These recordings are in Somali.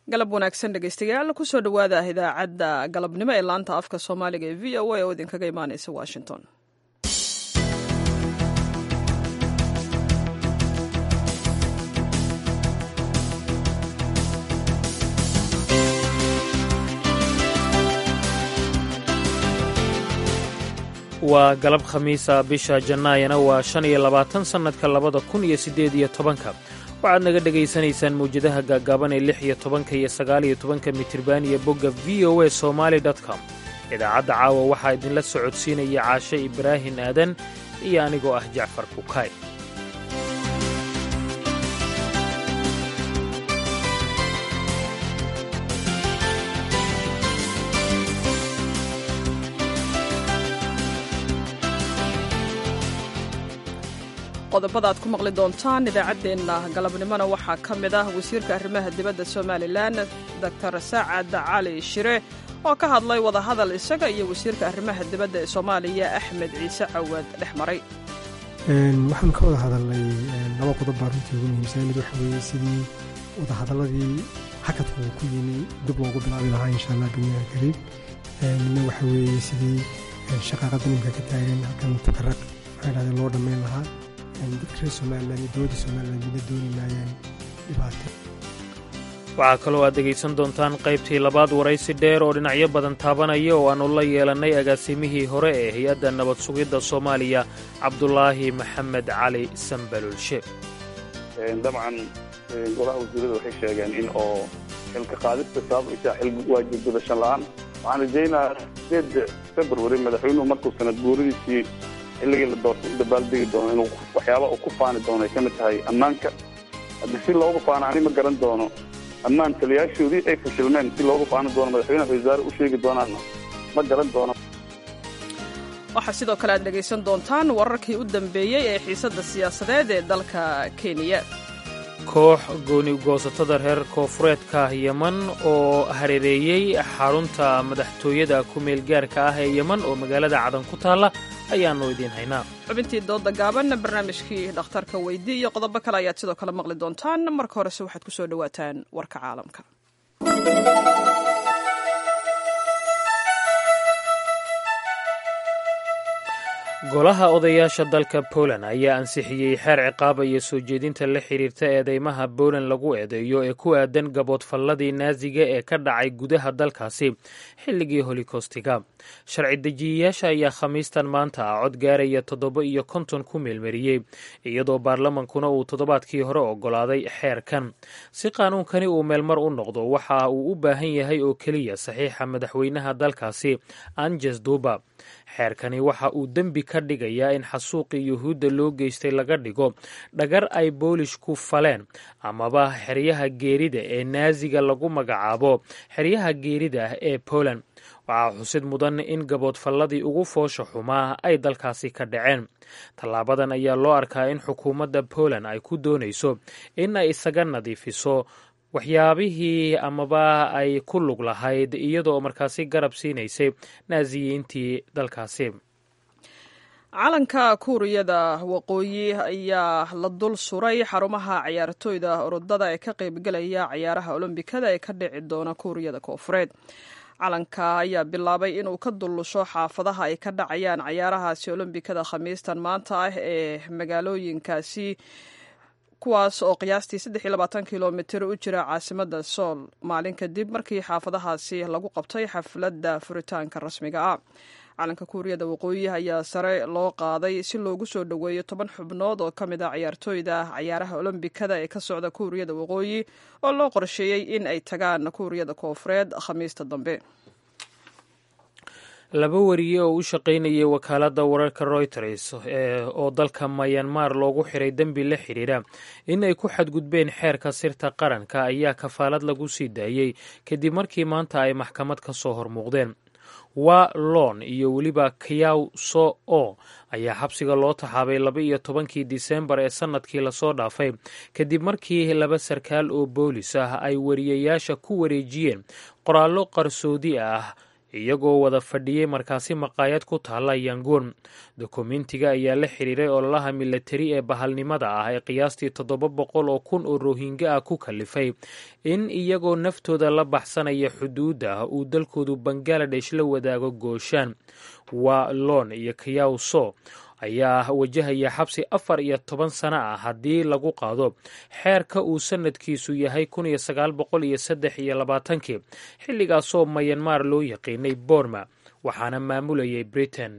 galab wanaagsan dhegeystayaal kusoo dhowaada idaacadda galabnimo ee laanta afka soomaaliga ee v o a oo idinkaga imaaneysa washington. waa galab khamiisa bisha jannaayana waa 25 sannadka 2018 waxaad naga dhegaysanaysaan mawjadaha gaagaaban ee 16 iyo 19 mitirban iyo bogga voa somali.com. idaacadda caawa waxaa idinla socodsiinaya caashe ibraahin aadan iyo anigoo ah jacfar kukaay. qodobada aad ku maqli doontaan idaacaddeenna galabnimona waxaa ka mid ah wasiirka arrimaha dibadda somalilan doctor saacad cali shire oo ka hadlay wadahadal isaga iyo wasiirka arrimaha dibadda ee soomaaliya axmed ciise cawaad dhex maray. waxaan ka wada hadalnay laba qodob baa runtii ugu muhiimsan. mid waxa weeye sidii wadahadaladii hakadku ku yimi dib loogu bilaabi lahaa insha allah biniyaha kariib. midna waxa weeye sidii shaqaaqada nimka ka taagan halkan takaraq waxay dhahdeen loo dhammayn lahaa. dadka reer somalilan iyo dowladda somalilan mida dooni maayaan dhibaato. waxaa kaloo aad dhegaysan doontaan qaybtii labaad waraysi dheer oo dhinacyo badan taabanaya oo aannu la yeelannay agaasimihii hore ee hay-adda nabad sugidda soomaaliya cabdulaahi maxamed cali sambalulshe. dabcan golaha wasiirada waxay sheegeen in oo xilka qaadista sabab isaa xil waajib gudashan la'aan. waxaan rajaynayaa 8 february madaxweynuhu markuu sanad guuradiisii xilligii la doorto u dabaaldegi doono inuu waxyaaba uu ku faani doono ay ka mid tahay ammaanka. haddii si loogu faano ani ma garan doono ammaan taliyaashoodii ay fashilmeen si loogu faani doono madaxweynaha wasaare u sheegi doonaana ma garan doono. waxaa sidoo kale aad dhegaysan doontaan wararkii u dambeeyey ee xiisadda siyaasadeed ee dalka kenya. koox gooni-goosatada reer koofureedka yeman oo hareereeyey xarunta madaxtooyada ku-meelgaarka ah ee yeman oo magaalada cadan ku taalla ayaannu idiin haynaa. xubintii dooda gaaban, barnaamijkii dhakhtarka weydii iyo qodobo kale ayaad sidoo kale maqli doontaan. marka horese waxaad ku soo dhowaataan warka caalamka. golaha odayaasha dalka Poland ayaa ansixiyey xeer ciqaaba iyo soo jeedinta la xiriirta eedeymaha Poland lagu eedeeyo ee ku aadan gaboodfalladii naaziga ee ka dhacay gudaha dalkaasi xilligii holokoostiga. sharci dejiyayaasha ayaa khamiistan maanta ah cod gaaraya 750 ku meelmariyey iyadoo baarlamankuna uu toddobaadkii hore oggolaaday xeerkan. si qaanuunkani uu meelmar u noqdo waxa uu u baahan yahay oo keliya saxiixa madaxweynaha dalkaasi Andrzej Duda. xeerkani waxa uu dembi ka dhigayaa in xasuuqii yuhuudda loo geystay laga dhigo dhagar ay boolishku faleen amaba xeryaha geerida ee naaziga lagu magacaabo xeryaha geerida ah ee Poland. waxaa xusid mudan in gaboodfalladii ugu foosha xumaa ay dalkaasi ka dhaceen. tallaabadan ayaa loo arkaa in xukuumadda Poland ay ku doonayso in ay isaga nadiifiso waxyaabihii amaba ay ku lug lahayd iyadoo markaasi garab siinaysay naasiyiintii dalkaasi. calanka kuuriyada waqooyi ayaa la dul suray xarumaha ciyaartooyda orodada ee ka qaybgelaya ciyaaraha olombikada ee ka dhici doona kuuriyada koofureed. calanka ayaa bilaabay inuu ka dullusho xaafadaha ay ka dhacayaan ciyaarahaasi olombikada khamiistan maanta ah ee magaalooyinkaasi, kuwaas oo qiyaastii 23 kilomitir u jira caasimadda sool, maalin kadib markii xaafadahaasi lagu qabtay xafladda furitaanka rasmiga ah. calanka kuuriyada waqooyi ayaa sare loo qaaday si loogu soo dhoweeyo 10 xubnood oo ka mid ah ciyaartooyda ciyaaraha olombikada ee ka socda kuuriyada waqooyi oo loo qorsheeyey in ay tagaan kuuriyada koofureed khamiista dambe. laba wariye oo u shaqaynayay wakaaladda wararka Reuters oo dalka Myanmar loogu xiray dembi la xiriira in ay ku xadgudbeen xeerka sirta qaranka ayaa kafaalad lagu sii daayey kadib markii maanta ay maxkamad ka soo hormuuqdeen. Wa Lon iyo weliba Kyaw So O ayaa xabsiga loo taxaabay 12 Diseembar ee sanadkii lasoo dhaafay kadib markii laba sarkaal oo boolis ah ay wariyayaasha ku wareejiyeen qoraallo qarsoodi ah iyagoo wada fadhiyey markaasi maqaayad ku taalla yangoon. dokumentiga ayaa la xiriiray ololaha milatari ee bahalnimada ah ee qiyaastii 700 oo kun oo rohingya ah ku kalifay in iyagoo naftooda la baxsanaya xuduudda uu dalkoodu bangaladesh la wadaago gooshaan. waa loon iyo kayawso ayaa wajahaya xabsi 14 sano ah haddii lagu qaado xeerka uu sanadkiisu yahay 1923 xilligaasoo mayanmar loo yaqiinay Burma waxaana maamulayay Britain.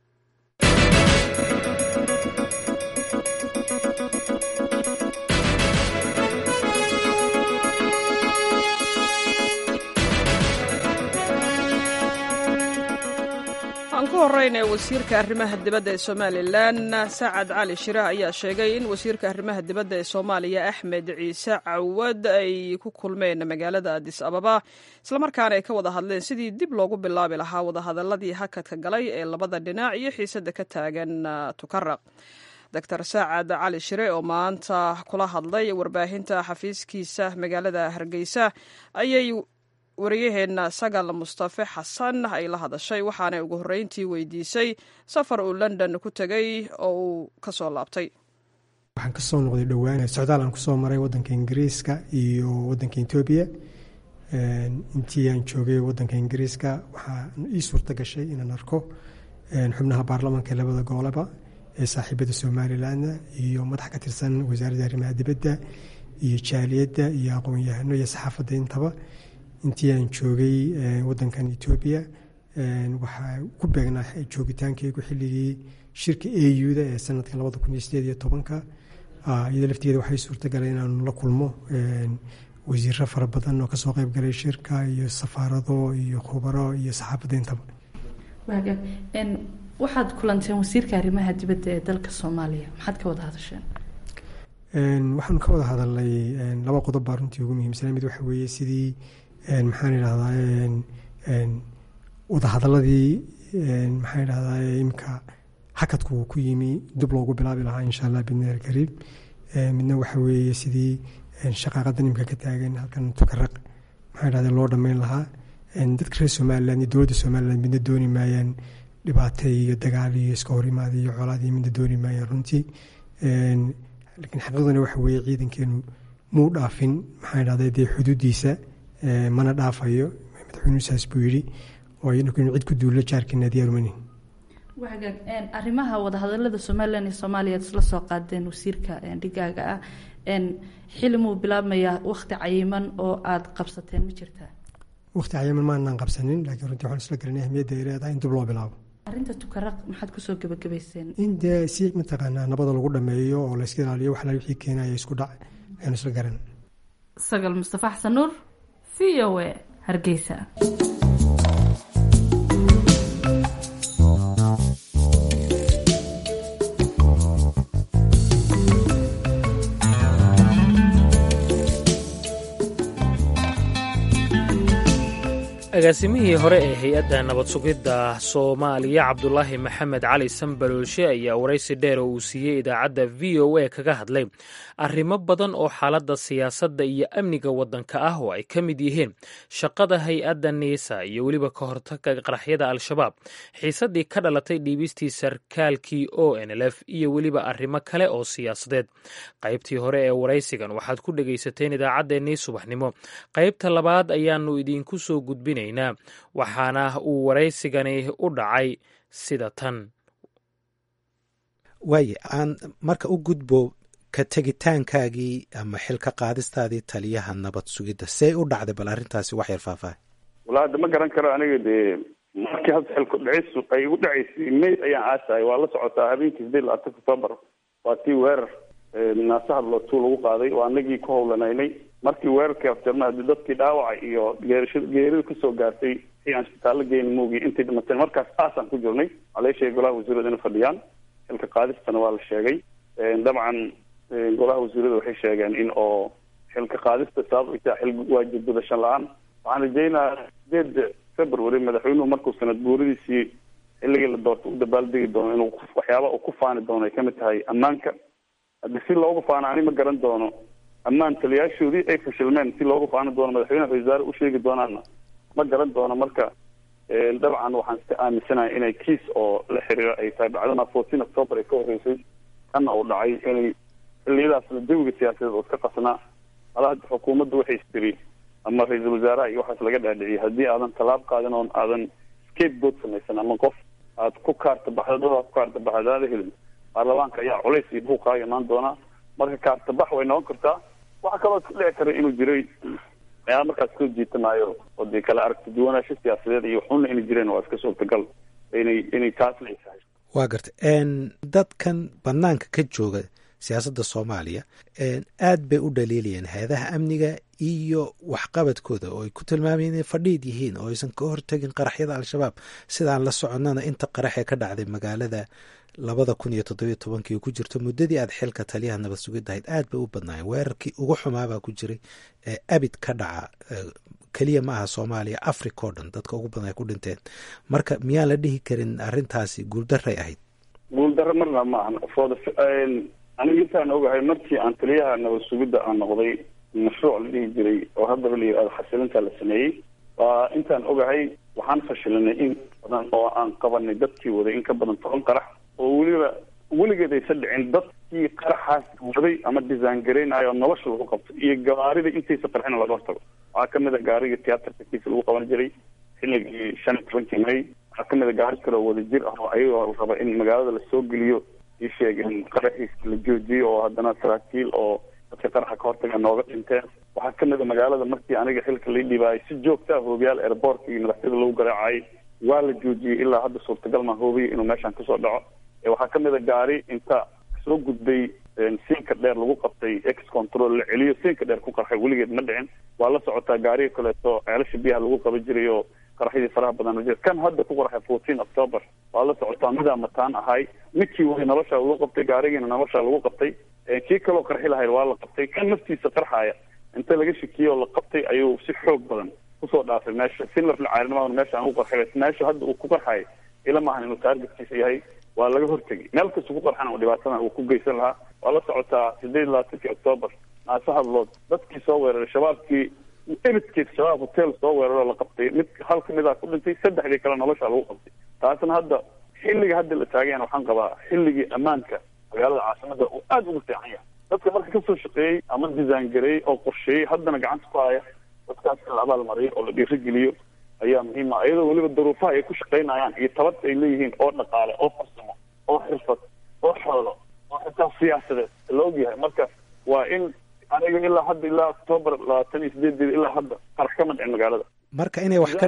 aan ku horeyna wasiirka arrimaha dibadda ee Somaliland Sacad Cali Shire ayaa sheegay in wasiirka arrimaha dibadda ee Soomaaliya Axmed Ciise Cawad ay ku kulmeen magaalada Addis Ababa isla markaana ay ka wada hadleen sidii dib loogu bilaabi lahaa wada hadaladii hakadka galay ee labada dhinac iyo xiisada ka taagan Tukaraq. Dr. Sacad Cali Shire oo maanta kula hadlay warbaahinta xafiiskiisa magaalada Hargeysa ayay wariyaheena Sagal Mustafa Xasan ay la hadashay waxaana ugu horeyntii weydiisay safar uu London ku tagay oo uu ka soo laabtay. waxaan ka soo noqday dhawaan socdaal aan ku soo maray wadanka Ingiriiska iyo wadanka Itoobiya. intii aan joogay wadanka Ingiriiska waxaa ii suurta gashay inaan arko xubnaha baarlamaanka labada gobolba ee saaxiibada Somaliland iyo madax ka tirsan wasaaradda arrimaha dibadda iyo jaaliyadda iyo aqoon-yahano iyo saxaafadda intaba. intii aan joogay wadankan Itoobiya waxaa ku beegnaa joogitaankaygu xilligii shirka AU-da ee sanadka 2018 iyada lafteeda waxay suurtagalay inaan la kulmo wasiirro fara badan oo kasoo qayb galay shirka iyo safaarado iyo khubaro iyo saxaafadda intaba. waxaad kulanteen wasiirka arrimaha dibadda ee dalka Soomaaliya maxaad ka wada hadasheen? waxaan ka wada hadalnay laba qodob baa runtii ugu muhiimsan. mid waxa weeye sidii maxaan idhahdaa wada hadaladii maxaan idhahdaa imka hakadku ku yimi dib loogu bilaabi lahaa insha Allah bidnaahi kariim. midna waxa weeye sidii shaqaaqadan imka ka taagan halkan Tukaraq maxaan idhahdaa loo dhameyn lahaa. dadka reer Somaliland iyo dowladda Somaliland midna dooni maayaan dhibaato iyo dagaal iyo iska horimaad iyo colaad iyo midna dooni maayaan runtii. laakiin xaqiiqdana waxa weeye ciidankeenu muu dhaafin maxaan idhahdaa dee xuduudiisa mana dhaafayo madaxweynuhu saas buu yidhi oo aynu cid ku duulo jaarkeena diyaarumani. arrimaha wada hadalada Somaliland iyo Soomaaliya isla soo qaadeen wasiirka dhigaaga ah xilli muu bilaabmayaa waqti cayiman oo aad qabsateen ma jirtaa? waqti cayiman maanaan qabsanin laakiin runtii waxaan isla garanay ahmiyadda ay leedahay in dib loo bilaabo. arrinta Tukaraq maxaad kusoo gabagabayseen? in dee si mataqaanaa nabada lagu dhameeyo oo la iska ilaaliyo wax la wixii keenaya isku dhac ayaan isla garan. Sagal Mustafa Xasan Nuur VOA Hargeysa. agaasimihii hore ee hay-adda nabad sugidda Soomaaliya Cabdulaahi Maxamed Cali Sanbalooshe ayaa waraysi dheer oo uu siiyey idaacadda VOA kaga hadlay arrimo badan oo xaaladda siyaasadda iyo amniga waddanka ah oo ay ka mid yihiin shaqada hay-adda NISA iyo weliba ka hortagga qaraxyada Al-shabaab, xiisaddii ka dhalatay dhiibistii sarkaalkii ONLF iyo weliba arrimo kale oo siyaasadeed. qaybtii hore ee waraysigan waxaad ku dhegaysateen idaacaddeenii subaxnimo. qaybta labaad ayaannu idinku soo gudbinay waxaana uu waraysigani u dhacay sida tan. waaye aan marka u gudbo ka tegitaankaagii ama xilka qaadistaadii taliyaha nabad sugidda see u dhacday bal arrintaasi wax yar faahfaahay. walaa hadda ma garan karo aniga dee markii hadda xilku dhacisu ay ugu dhacaysay May ayaan aasahay. waa la socotaa habeenkii 8 October waa tii weerar naasahad lootuu lagu qaaday waa anagii ku howlanaynay. markii weerarkii afjarnaa dadkii dhaawacay iyo geerida kasoo gaartay ayaan isbitaallo geyn moogi intay dhimateen markaas aasaan ku jirnay. aleeshay golaha wasiirada inay fadhiyaan xilka qaadistana waa la sheegay. dabcan golaha wasiirada waxay sheegeen in oo xilka qaadista sabab ay tahay xil waajib gudasho la-aan. waxaan rajaynayaa 8 February madaxweynuhu markuu sanad guuradiisii xilligii la doortay u dabaaldegi doono inuu waxyaaba uu ku faani doono ay kamid tahay ammaanka. haddii si loogu faano ani ma garan doono ammaan taliyaashoodii ay fashilmeen si loogu faani doono madaxweynaha wasaare u sheegi doonaana ma garan doono. marka dabcan waxaan iska aaminsanahay inay kiis oo la xiriira ay tahay bacdana 14 October ay ka horreysay kana uu dhacay inay xilliyadaasna jawiga siyaasadeed oo iska qasnaa madaxda xukuumaddu waxay istiri ama ra-iisul wasaaraha iyo waxaas laga dhaadhiciyay haddii aadan tallaab qaadan oon aadan scapegoat samaysan ama qof aad ku kaarta baxdaada helin baarlamaanka ayaa culays iyo buuqaa imaan doonaa marka kaarta bax way noqon kartaa waxaa kaloo iska dhici kara inuu jiray ayaa markaas soo jiitamaayo oo dee kala aragti duwanaansho siyaasadeed iyo xunna inay jireen waa iska suurtagal inay taas leesahay. waa garta dadkan banaanka ka jooga siyaasadda soomaaliya aad bay u dhaliilayeen hay-adaha amniga iyo waxqabadkooda oo ay ku tilmaamayeen inay fadhiid yihiin oo aysan ka hortegin qaraxyada al-shabaab sidaan la soconnana inta qaraxee ka dhacday magaalada 2017 ku jirto muddadii aad xilka taliyaha nabad sugid ahayd aad bay u badnaayeen weerarkii ugu xumaabaa ku jiray abid ka dhaca keliya ma aha soomaaliya africa oo dhan dadka ugu badan ay ku dhinteen marka miyaan la dhihi karin arrintaasi guuldaray ahayd? guuldaro marna ma ahan aniga intaan ogahay markii aan taliyaha nabad sugidda aan noqday mashruuc la dhihi jiray oo haddaba la yidhahdo xasilinta la sameeyey waa intaan ogahay waxaan fashilinay in badan oo aan qabanay dadkii waday in ka badan 10 qarax oo weligeed aysan dhicin dadkii qaraxaas waday ama design gareynayo nolosha lagu qabto iyo gawaarida intaysa qarxina laga hortago waxaa kamid a gaariga tiyaatarka kiisa lagu qaban jiray xilligii 15 May waxaa kamid a gaari kale oo wada jir ah oo ayagoo raba in magaalada lasoo geliyo ii sheegeen qaraxiis la joojiyo oo haddana saraakiil oo dadka qaraxa ka hortaga nooga dhinteen waxaa kamid a magaalada markii aniga xilka la dhibaayay si joogta ah hoobiyaal airportka iyo madaxtooyada lagu garaacay waa la joojiyey ilaa hadda suurtagal ma hoobiyo inuu meeshaan kasoo dhaco waxaa kamid a gaari inta soo gudbay siinka dheer lagu qabtay ex control la celiyo siinka dheer ku qarxay weligeed ma dhicin waa la socotaa gaariga kaleeto ceelasha biyaha lagu qaban jiray oo qaraxyadii faraha badan jira kan hadda ku qarxay 14 October waa la socotaa midaa mataan ahay midkii way nolosha lagu qabtay gaarigiina nolosha lagu qabtay kii kaloo qarxi lahayd waa la qabtay kan naftiisa qarxaya inta laga shakiyo la qabtay ayuu si xoog badan kusoo dhaafay meesha sinlaf la caarinimada meesha aan u qarxay meesha hadda uu ku qarxay ila maahan inuu targetkiisa yahay waa laga hortagay meel kasta ku qarxana oo dhibaatada uu ku geysan lahaa waa la socotaa 18 October naasahadlood dadkii soo weeraray shabaabkii ebidkeed shabaab hotel soo weeraro la qabtay mid hal kamid ah ku dhintay saddexdii kale nolosha lagu qabtay taasna hadda xilliga hadda la taagayna waxaan qabaa xilligii ammaanka magaalada caasimada uu aad ugu fiican yahay dadka marka kasoo shaqeeyey ama design gareeyey oo qorsheeyey haddana gacanta ku haya dadkaas la abaalmariyo oo la dhiirigeliyo ayaa muhiim ah iyadoo weliba duruufaha ay ku shaqaynayaan iyo tabad ay leeyihiin oo dhaqaale oo farsamo oo xirfad oo xoolo oo xitaa siyaasadeed la ogyahay marka waa in aniga ilaa hadda ilaa October 28 ilaa hadda qarax kama dhicin magaalada marka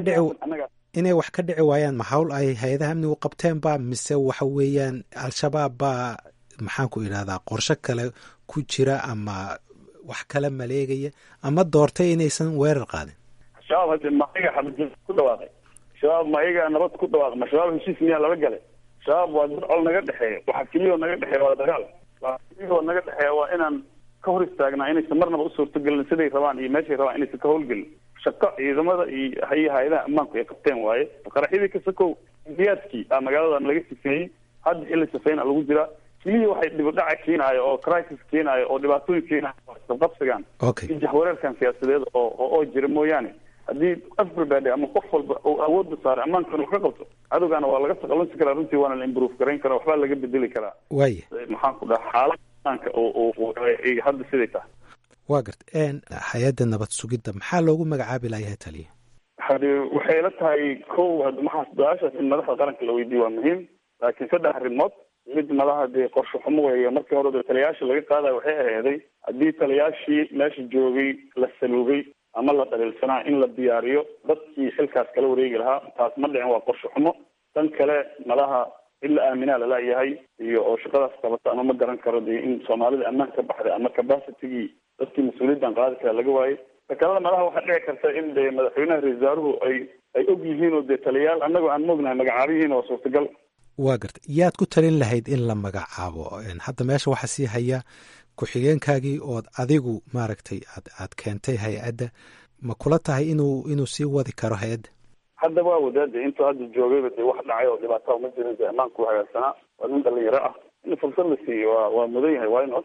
inay wax ka dhici waayaan ma hawl ay hay-adaha amnigu qabteen ba mise waxa weeyaan al-shabaab baa maxaan ku idhahdaa qorshe kale ku jira ama wax kale maleegaya ama doortay inaysan weerar qaadin shabaab hadda maiga xabad ku dhawaaqay shabaab maiga nabad ku dhawaaqay ma shabaab heshiis miyaa laba galay shabaab waa dad col naga dhexeeya waxa keliya naga dhexeeya waa dagaal waa keliya naga dhexeeya waa inaan ka hor istaagnaa inaysan marnaba u suurtagelin siday rabaan iyo meeshay rabaan inaysan ka howlgelin shaqo ciidamada iyo hay-adaha ammaanku ay qabteen waaye qaraxyadii ka sakow indiyaadkii magaaladan laga sifeeyey hadda xilli sifeyn lagu jiraa keliya waxay dhibudhaca keenaayo oo crisis keenaayo oo dhibaatooyin keenaayo qabsigan iyo jahwareerkan siyaasadeed oo jira mooyaane haddii everybody ama qof walba uu awoodda saaray ammaankan uu ka qabto cadowgana waa laga taqalusi karaa runtii waana la improve garayn karaa waxbaa laga bedeli karaa waaya maxaan ku dhaha xaalad ammaanka oo hadda siday tahay waa garta hay-adda nabad sugidda maxaa loogu magacaabi layahay taliya waxay la tahay kow maxaa su-aashaas in madaxda qaranka la weydiiyo waa muhiim laakiin 3 arrimood mid madaxa dee qorshe xumo weeye markii hore taliyayaasha laga qaadayo waxay aheeday haddii taliyayaashii meesha joogay la saluugay ama la dhaliilsanaa in la diyaariyo dadkii xilkaas kala wareegi lahaa taas ma dhicin waa qorshe xumo tan kale madaha in la aaminaa lalayahay iyo oo shaqadaas qabata ama ma garan karo dee in soomaalida ammaan ka baxday ama capacitigii dadkii mas-uuliyaddan qaadi kara laga waayey takalada madaha waxaa dhici karta in dee madaxweynaha ra-isul wasaaruhu ay og yihiin oo dee taliyayaal annagoo aan moognahay magacaabihiin oo suurtagal waa garta yaad ku talin lahayd in la magacaabo hadda meesha waxaa sii haya ku-xigeenkaagii ood adigu maaragtay aad keentay hay-adda ma kula tahay inuu sii wadi karo hay-adda hadda waa wadaada intuu hadda joogayba dee wax dhacay oo dhibaataa ma jirin dee ammaanku hagaagsanaa waa nin dhalinyaro ah in fursad la siiyo waa mudan yahay why not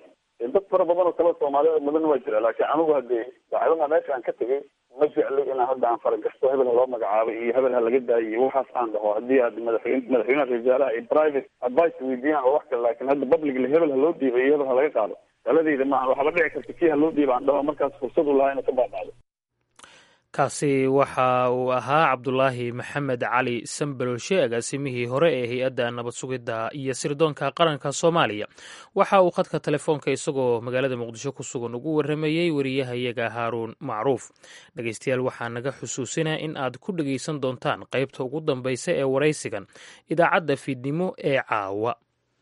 dad fara badan oo kale Soomaaliya mudan waa jira laakiin anigu hadii bacdama meesha aan ka tagay ma jecli inaan hadda aan faragasto hebel loo magacaabay iyo hebel laga daayay waxaas aan dhaho hadii aad madaxweynaha rijaalaha ay private advice weydiiyaan oo wax kale laakiin hadda public hebel loo diibay hebel laga qaado taladeyda ma waxba dhici karta kii loo diibay aan dhaho markaas fursad u lahayn ka baaqado. kaasi waxa uu ahaa cabdulaahi maxamed cali sambalolshe agaasimihii hore ee hay-adda nabad sugidda iyo sirdoonka qaranka soomaaliya waxa uu khadka telefoonka isagoo magaalada muqdisho ku sugan ugu warramayey wariyahayaga haaruun macruuf. dhegeystayaal waxaa naga xusuusinaa in aad ku dhegeysan doontaan qaybta ugu dambaysa ee waraysigan idaacadda fiidnimo ee caawa.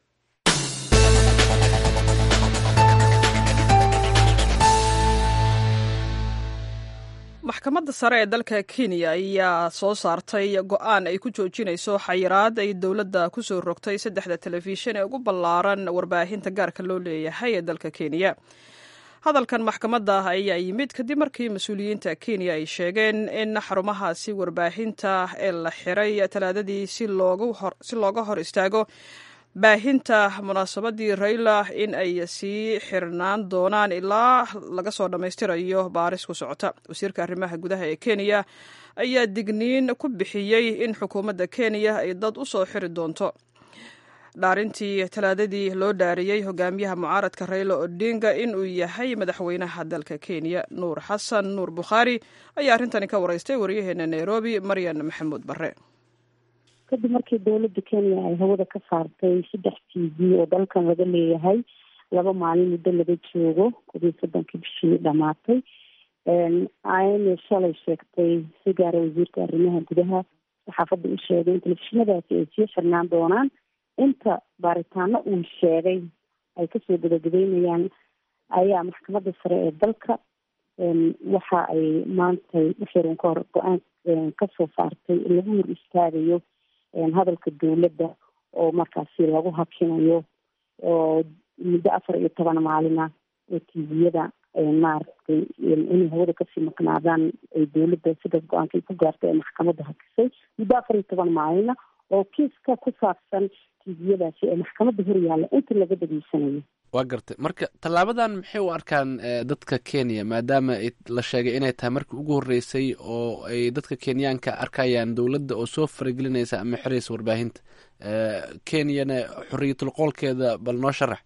maxkamadda sare ee dalka Kenya ayaa soo saartay go'aan ay ku joojinayso xayiraad ay dowladda ku soo rogtay 3 telefishan ee ugu ballaaran warbaahinta gaarka loo leeyahay ee dalka Kenya. hadalkan maxkamadda ayaa yimid kadib markii mas'uuliyiinta Kenya ay sheegeen in xarumahaasi warbaahinta ee la xiray talaadadii si looga hor istaago baahinta munaasabadii Raila in ay sii xirnaan doonaan ilaa laga soo dhammaystirayo baaris ku socota. wasiirka arrimaha gudaha ee Kenya ayaa digniin ku bixiyey in xukuumadda Kenya ay dad u soo xiri doonto. dhaarintii talaadadii loo dhaariyey hogaamiyaha mucaaradka Raila Odinga in uu yahay madaxweynaha dalka Kenya. Nuur Xasan Nuur Bukhari ayaa arrintani ka waraystay wariyaheena Nairobi Maryan Maxamuud Barre. kadib markii dowladda Kenya ay hawada ka saartay 3 TV oo dalkan laga leeyahay 2 maalin muddo laga joogo 17 bishii dhamaatay ayna shalay sheegtay si gaar ah wasiirka arrimaha gudaha saxaafadda u sheegay in telefishinadaasi ay sii xirnaan doonaan inta baaritaano uu sheegay ay kasoo gabagabeynayaan ayaa maxkamadda sare ee dalka waxa ay maanta xiran ka hor go-aan kasoo saartay in lagu hor istaagayo hadalka dowladda oo markaasi lagu hakinayo oo muddo 14 maalina oo tviyada maaragtay inay hawada kasii maqnaadaan ay dowladda sidaas go-aanka ku gaartay ee maxkamadda hakisay muddo 14 maalina oo kiiska ku saabsan tviyadaasi ee maxkamadda hor yaalla inta laga dhageysanayo. waa gartay marka tallaabadan maxay u arkaan dadka Kenya maadaama la sheegay inay tahay markii ugu horeysay oo ay dadka Kenyaanka arkayaan dowladda oo soo faragelinaysa ama xiraysa warbaahinta Kenyana xorriyatul qowlkeeda bal noo sharax.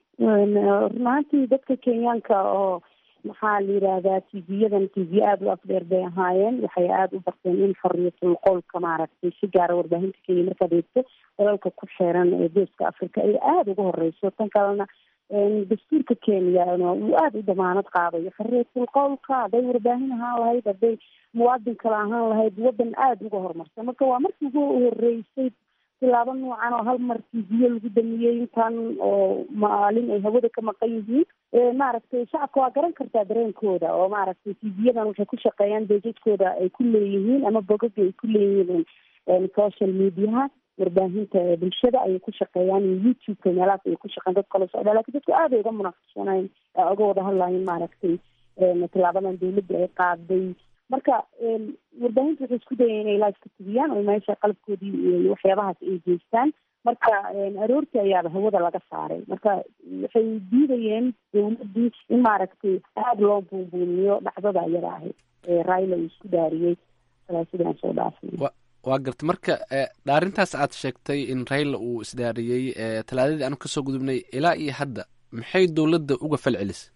runtii dadka Kenyaanka oo maxaa la yiraahdaa tvyadan tv aad u afdheer bay ahaayeen waxay aad u barteen in xorriyatul qowlka maaragtay si gaar ah warbaahinta Kenya markaad eegto dalalka ku xeeran ee geeska Afrika ay aad uga horeyso tan kalena dastuurka Kenya uu aad u damaanad qaadayo xorriyatul qowlka haday warbaahin ahaan lahayd haday muwaadin kale ahaan lahayd wadan aad uga horumarsan marka waa markii ugu horeysay tilaabo noocan oo hal mar tvyo lagu damiyey intan oo maalin ay hawada ka maqan yihiin maaragtay shacabka waa garan kartaa dareenkooda oo maaragtay tvyadan waxay ku shaqeeyaan dejadkooda ay ku leeyihiin ama bogaga ay ku leeyihiin social mediaha warbaahinta bulshada ayay ku shaqeeyaan YouTube meelahaas ay ku shaqeeyaan dad kale socda laakiin dadku aad ay uga munaaqashanayn uga wada hadlayaan maaragtay tilaabadan dowladda ay qaaday marka warbaahinta waxay isku dayeen inay live ka tibiyaan oo meesha qalabkoodii iyo waxyaabahaas ay geystaan marka aroortii ayaaba hawada laga saaray marka waxay diidayeen dowladdii in maaragtay aada loo buunbuuniyo dhacdada iyada ahayd ee Raila uu isku dhaariyey sidaan soo dhaafay. waa garta marka dhaarintaas aad sheegtay in Raila uu isdhaariyey talaadadii aanu kasoo gudubnay ilaa iyo hadda maxay dowladda uga falcelisay?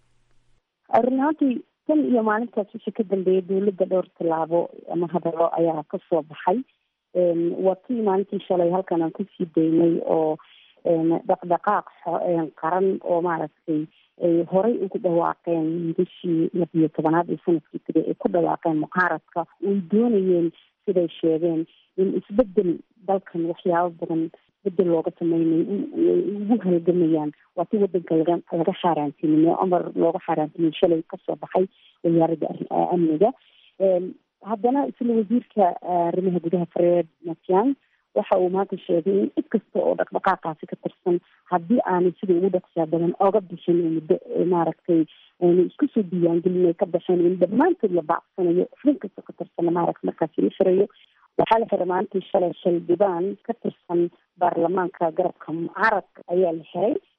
runtii tan iyo maalintaas wixii ka dambeeyay dowladda dhowr tilaabo ama hadallo ayaa kasoo baxay waa tii maalintii shalay halkan aan kusii daynay oo dhaqdhaqaaq qaran oo maaragtay ay horey ugu dhawaaqeen bishii 12 ee sanadkii tagay ay ku dhawaaqeen mucaaradka ay doonayeen siday sheegeen in isbedel dalkan waxyaabo badan bedel looga sameynay ugu halgamayaan waa tii wadanka laga xaaraantiniyo amar looga xaaraantiniyo shalay kasoo baxay wasaaradda amniga haddana isla wasiirka arrimaha gudaha Fred Matiang'i waxa uu maanta sheegay in cid kasta oo dhaqdhaqaaqaasi ka tirsan haddii aanay sida ugu dhaqsaa badan oga bixin muddo maaragtay isku soo diiwaangelin ay ka baxeen in dhammaantood la baacsanayo xubin kasta ka tirsan maaragta markaasi la xirayo waxaa la xiray maalintii shalay Shaldhibaan ka tirsan baarlamaanka garabka mucaaradka ayaa la xiray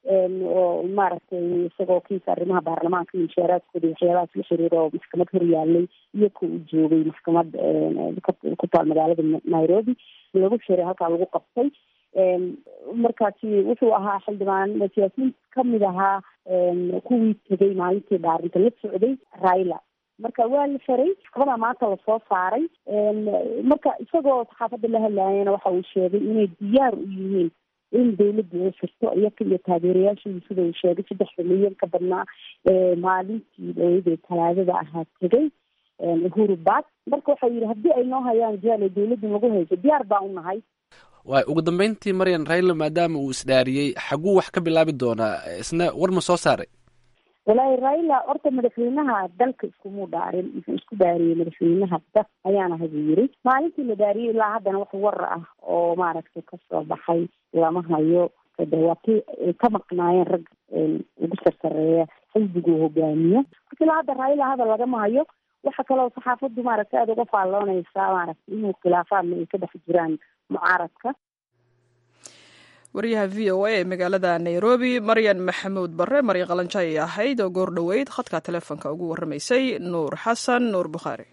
oo maaragtay isagoo kiisa arrimaha baarlamaanka iyo mushaaraadkooda waxyaabahaas la xiriira oo maxkamad horyaalay iyo ka uu joogay maxkamad ku taal magaalada Nairobi lagu xiray halkaa lagu qabtay. markaasi wuxuu ahaa xildhibaan siyaasiyiin kamid ahaa kuwii tegay maalintii dhaarinta la socday Raila. marka waa la xiray, maxkamada maanta lasoo saaray. marka isagoo saxaafadda la hadlaayana waxa uu sheegay inay diyaar u yihiin in dawladdu ay firto iyaga iyo taageerayaashii sida uu sheegay 3 milyan ka badnaa maalintii dowladda talaadada ahaa tegay Uhuru Park. marka waxa yidhi haddii ay noo hayaan jaal dawladdu nagu hayso diyaar baa u nahay. waay ugu dambeyntii Maryan, Raila maadaama uu isdhaariyey xaguu wax ka bilaabi doonaa, isna war ma soo saaray? walaahi Raila horta madaxweynaha dalka iskumuu dhaarin, wuxuu isku dhaariyey madaxweynaha dad ayaana hagu yiri. maalintii la dhaariyey ilaa haddana wax war ah oo maaragtay kasoo baxay lama hayo. waa ka maqnaayeen rag ugu sarsareeya xisbigu hogaamiyo. marka ilaa hadda Raila hadal lagama hayo. waxa kaloo saxaafaddu maaragtay aada uga faalloonaysaa maaragtay inuu khilaafaadna ay ka dhex jiraan mucaaradka. wariyaha VOA ee magaalada Nairobi Maryan Maxamuud Barre, Maryan Qalanjo ay ahayd oo goor dhoweyd khadka telefoonka ugu warramaysay Nuur Xasan Nuur Bukhaari.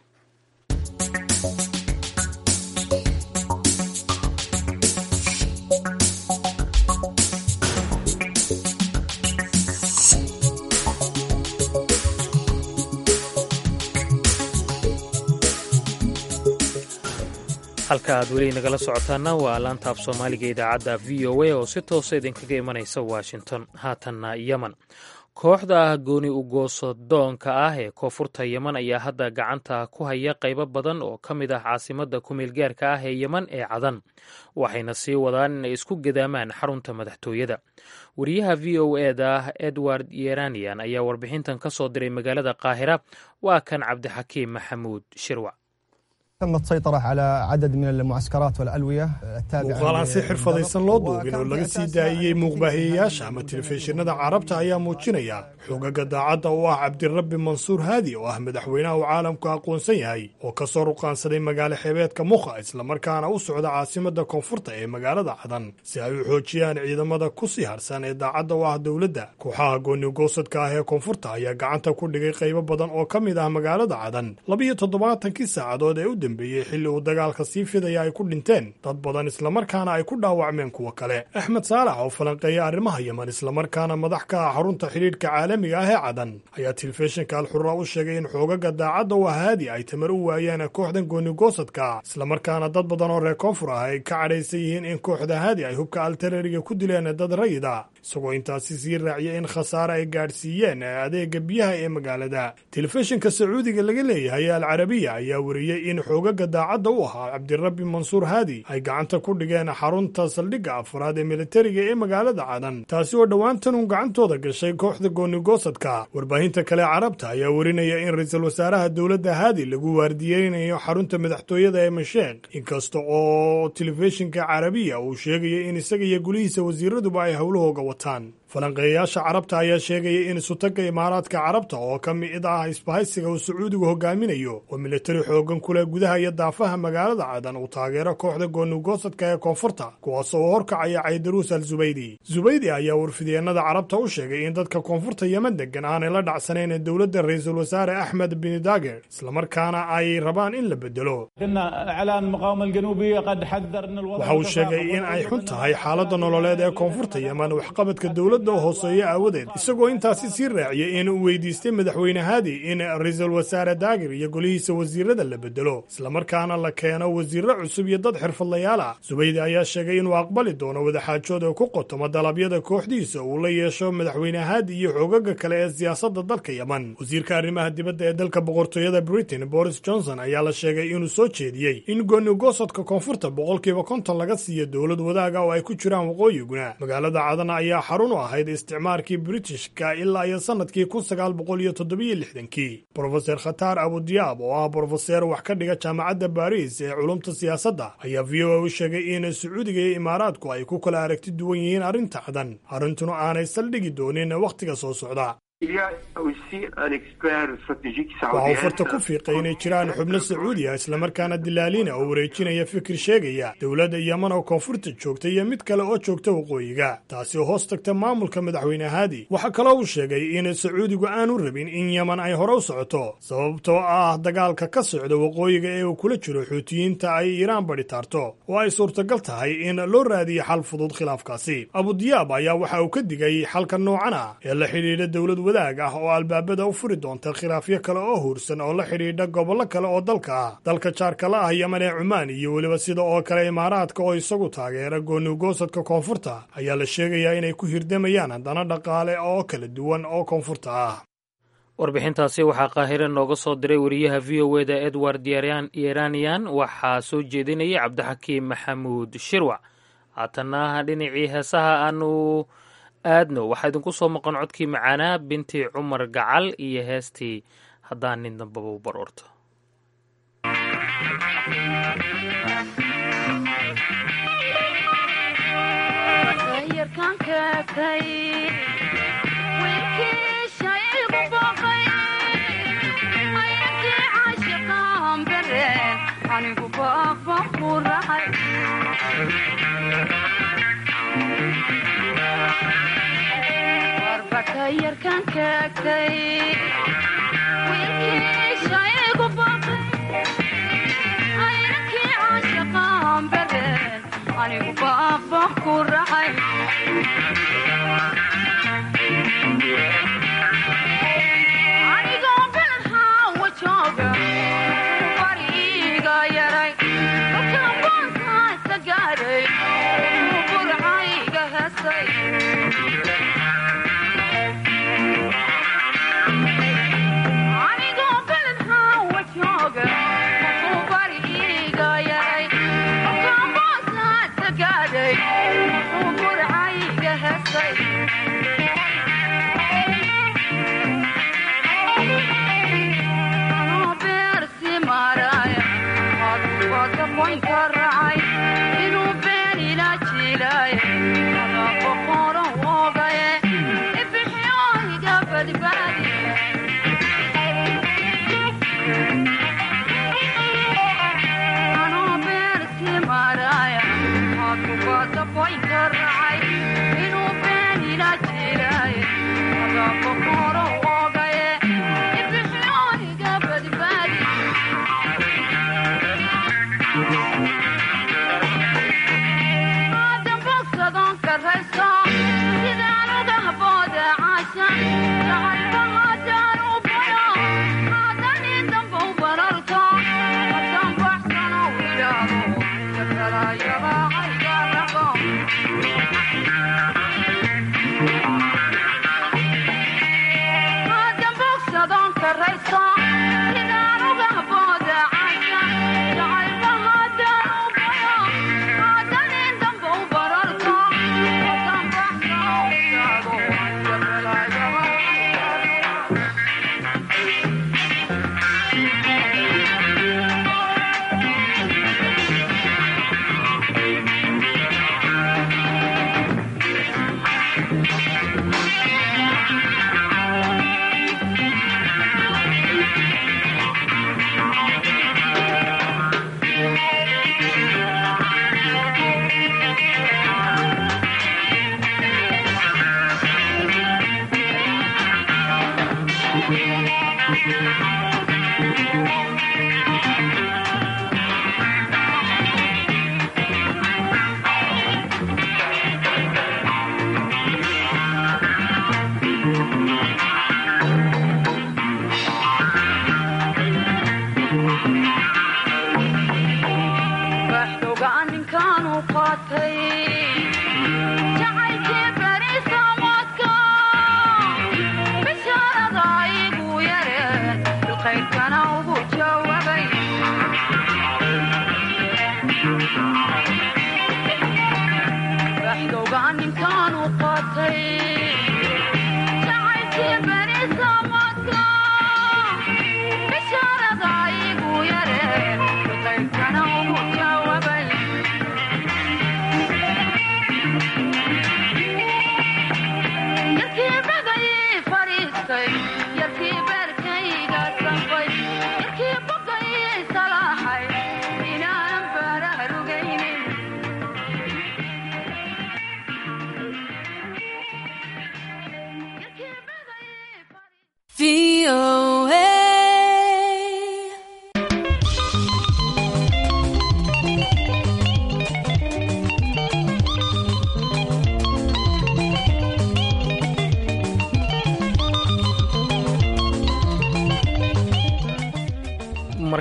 halka aad weli nagala socotaana waa laantaaf soomaaliga idaacadda v o a oo si toosa idinkaga imanaysa Washington. haatanna Yemen, kooxda gooni ugoosadoonka ah ee koonfurta Yemen ayaa hadda gacanta ku haya qaybo badan oo ka mid ah caasimadda ku-meelgaarka ah ee Yemen ee Cadan, waxayna sii wadaan inay isku gadaamaan xarunta madaxtooyada. wariyaha v o eda Edward Yeranian ayaa warbixintan ka soo diray magaalada Qaahira. waa kan Cabdixakiim Maxamuud Shirwac. تمت السيطرة على عدد من المعسكرات والألوية التابعة. muuqaal aan si xirfadaysan loo duubin oo laga sii daayey muuqbaahiyeyaasha ama telefishinada carabta ayaa muujinaya xoogagga daacadda u ah Cabdirabbi Mansuur Haadi oo ah madaxweynaha uu caalamku aqoonsan yahay oo ka soo ruqaansaday magaalo xeebeedka Mukha islamarkaana u socda caasimadda koonfurta ee magaalada Cadan si ay u xoojiyaan ciidamada ku sii harsan ee daacadda u ah dowladda. kooxaha gooni ugoosadka ah ee koonfurta ayaa gacanta ku dhigay qaybo badan oo ka mid ah magaalada Cadan 72 saacadood ee u xilli uu dagaalka sii fidaya ay ku dhinteen dad badan islamarkaana ay ku dhaawacmeen kuwa kale. Axmed Saalax oo falanqeeya arrimaha Yemen islamarkaana madax ka ah xarunta xidhiidhka caalamiga ah ee Cadan ayaa telefishinka Al-Xurra u sheegay in xoogagga daacadda u Haadi ay tamar u waayeen kooxdan gooni goosadka, islamarkaana dad badan oo reer koonfur ah ay ka cadhaysan yihiin in kooxda Haadi ay hubka altareriga ku dileen dad rayid ah, isagoo intaasi sii raaciyay in khasaare ay gaadhsiiyeen adeega biyaha ee magaalada. telefishinka Sacuudiga laga leeyahay Al Carabiya ayaa wariyey in xoogagga daacadda u ahaa Cabdirabbi Mansuur Haadi ay gacanta ku dhigeen xarunta saldhigga afraad ee militariga ee magaalada Cadan, taasi oo dhowaantan uun gacantooda gashay kooxda gooni goosadka. warbaahinta kale carabta ayaa warinaya in ra-iisul wasaaraha dowladda Haadi lagu waardiyeynayo xarunta madaxtooyada ee Masheeq, inkasta oo telefishinka Carabiya uu sheegaya in isaga iyo gulihiisa wasiiraduba ay howlahooga wataan. falanqeeyaasha carabta ayaa sheegaya in isutagga imaaraadka carabta oo ka mid ah isbahaysiga uu Sacuudigu hogaaminayo oo militari xoogan ku leh gudaha iyo daafaha magaalada Cadan uu taageero kooxda gooni ugoosadka ee koonfurta, kuwaas oo horkacaya Caydaruus al-Zubaydi ayaa warfidyeenada carabta u sheegay in dadka koonfurta Yemen degan aanay la dhacsanayn dowladda ra-iisul wasaare Axmed bin Dager, islamarkaana ay rabaan in la bedelo. waxa uu sheegay in ay xun tahay xaaladda nololeed ee koonfurta Yemen waxqabadka dowladda oo hooseeya aawadeed, isagoo intaasi sii raaciyay in uu weydiistay madaxweyne Haadi in ra-iisul wasaare Dager iyo golihiisa wasiirada la bedelo, islamarkaana la keeno wasiirro cusub iyo dad xirfadlayaal ah. Zubaydi ayaa sheegay inuu aqbali doono wadaxaajood oo ku qotoma dalabyada kooxdiisa uu la yeesho madaxweyne Haadi iyo xoogagga kale ee siyaasadda dalka Yemen. wasiirka arrimaha dibadda ee dalka boqortooyada Britain Boris Johnson ayaa la sheegay inuu soo jeediyey in gooni ugoosadka koonfurta 50% laga siiyo dowlad wadaaga oo ay ku jiraan waqooyiguna. magaalada Cadan ayaa xarun u ahayd isticmaarkii Britishka ilaa iyo sanadkii 1967. Professor Khatar Abu Diab oo ah professor wax ka dhiga jaamacadda Paris ee culumta siyaasadda ayaa VOA u sheegay in Sacuudiga iyo Imaaraadku ay ku kala aragti duwan yihiin arrinta Cadan, arrintuna aanay saldhigi doonin wakhtiga soo socda. waxa uu farta ku fiiqay inay jiraan xubno sacuudi ah islamarkaana dilaaliina oo wareejinaya fikir sheegaya dowladda yeman oo koonfurta joogta iyo mid kale oo joogta waqooyiga taasi oo hoos tagta maamulka madaxweyne haadi waxaa kaloo uu sheegay in sacuudigu aanu rabin in yeman ay hore u socoto sababtoo ah dagaalka ka socda waqooyiga ee uu kula jiro xuutiyiinta ay iiraan badhitaarto oo ay suurtagal tahay in loo raadiyo xal fudud khilaafkaasi abudiyaab ayaa waxa uu ka digay xalka noocan ah ee la xidhiidha dowlad wadaag ah oo albaabada u furi doonta khilaafyo kale oo huursan oo la xidhiidha gobollo kale oo dalka ah dalka jaarka la ah yeman ee cumaan iyo weliba sida oo kale imaaraadka oo isagu taageera goonigoosadka koonfurta ayaa la sheegayaa inay ku hirdamayaan haddana dhaqaale oo kala duwan oo koonfurta ah warbixintaasi waxaa qaahire nooga soo diray wariyaha v o eda edward yeranian waxaa soo jeedinayay cabdixakiim maxamuud shirwac haatanna dhinacii heesaha aanu aadno waxaa idinku soo maqan codkii macaanaa binti cumar gacal iyo heestii haddaan nin dambaba u baroorto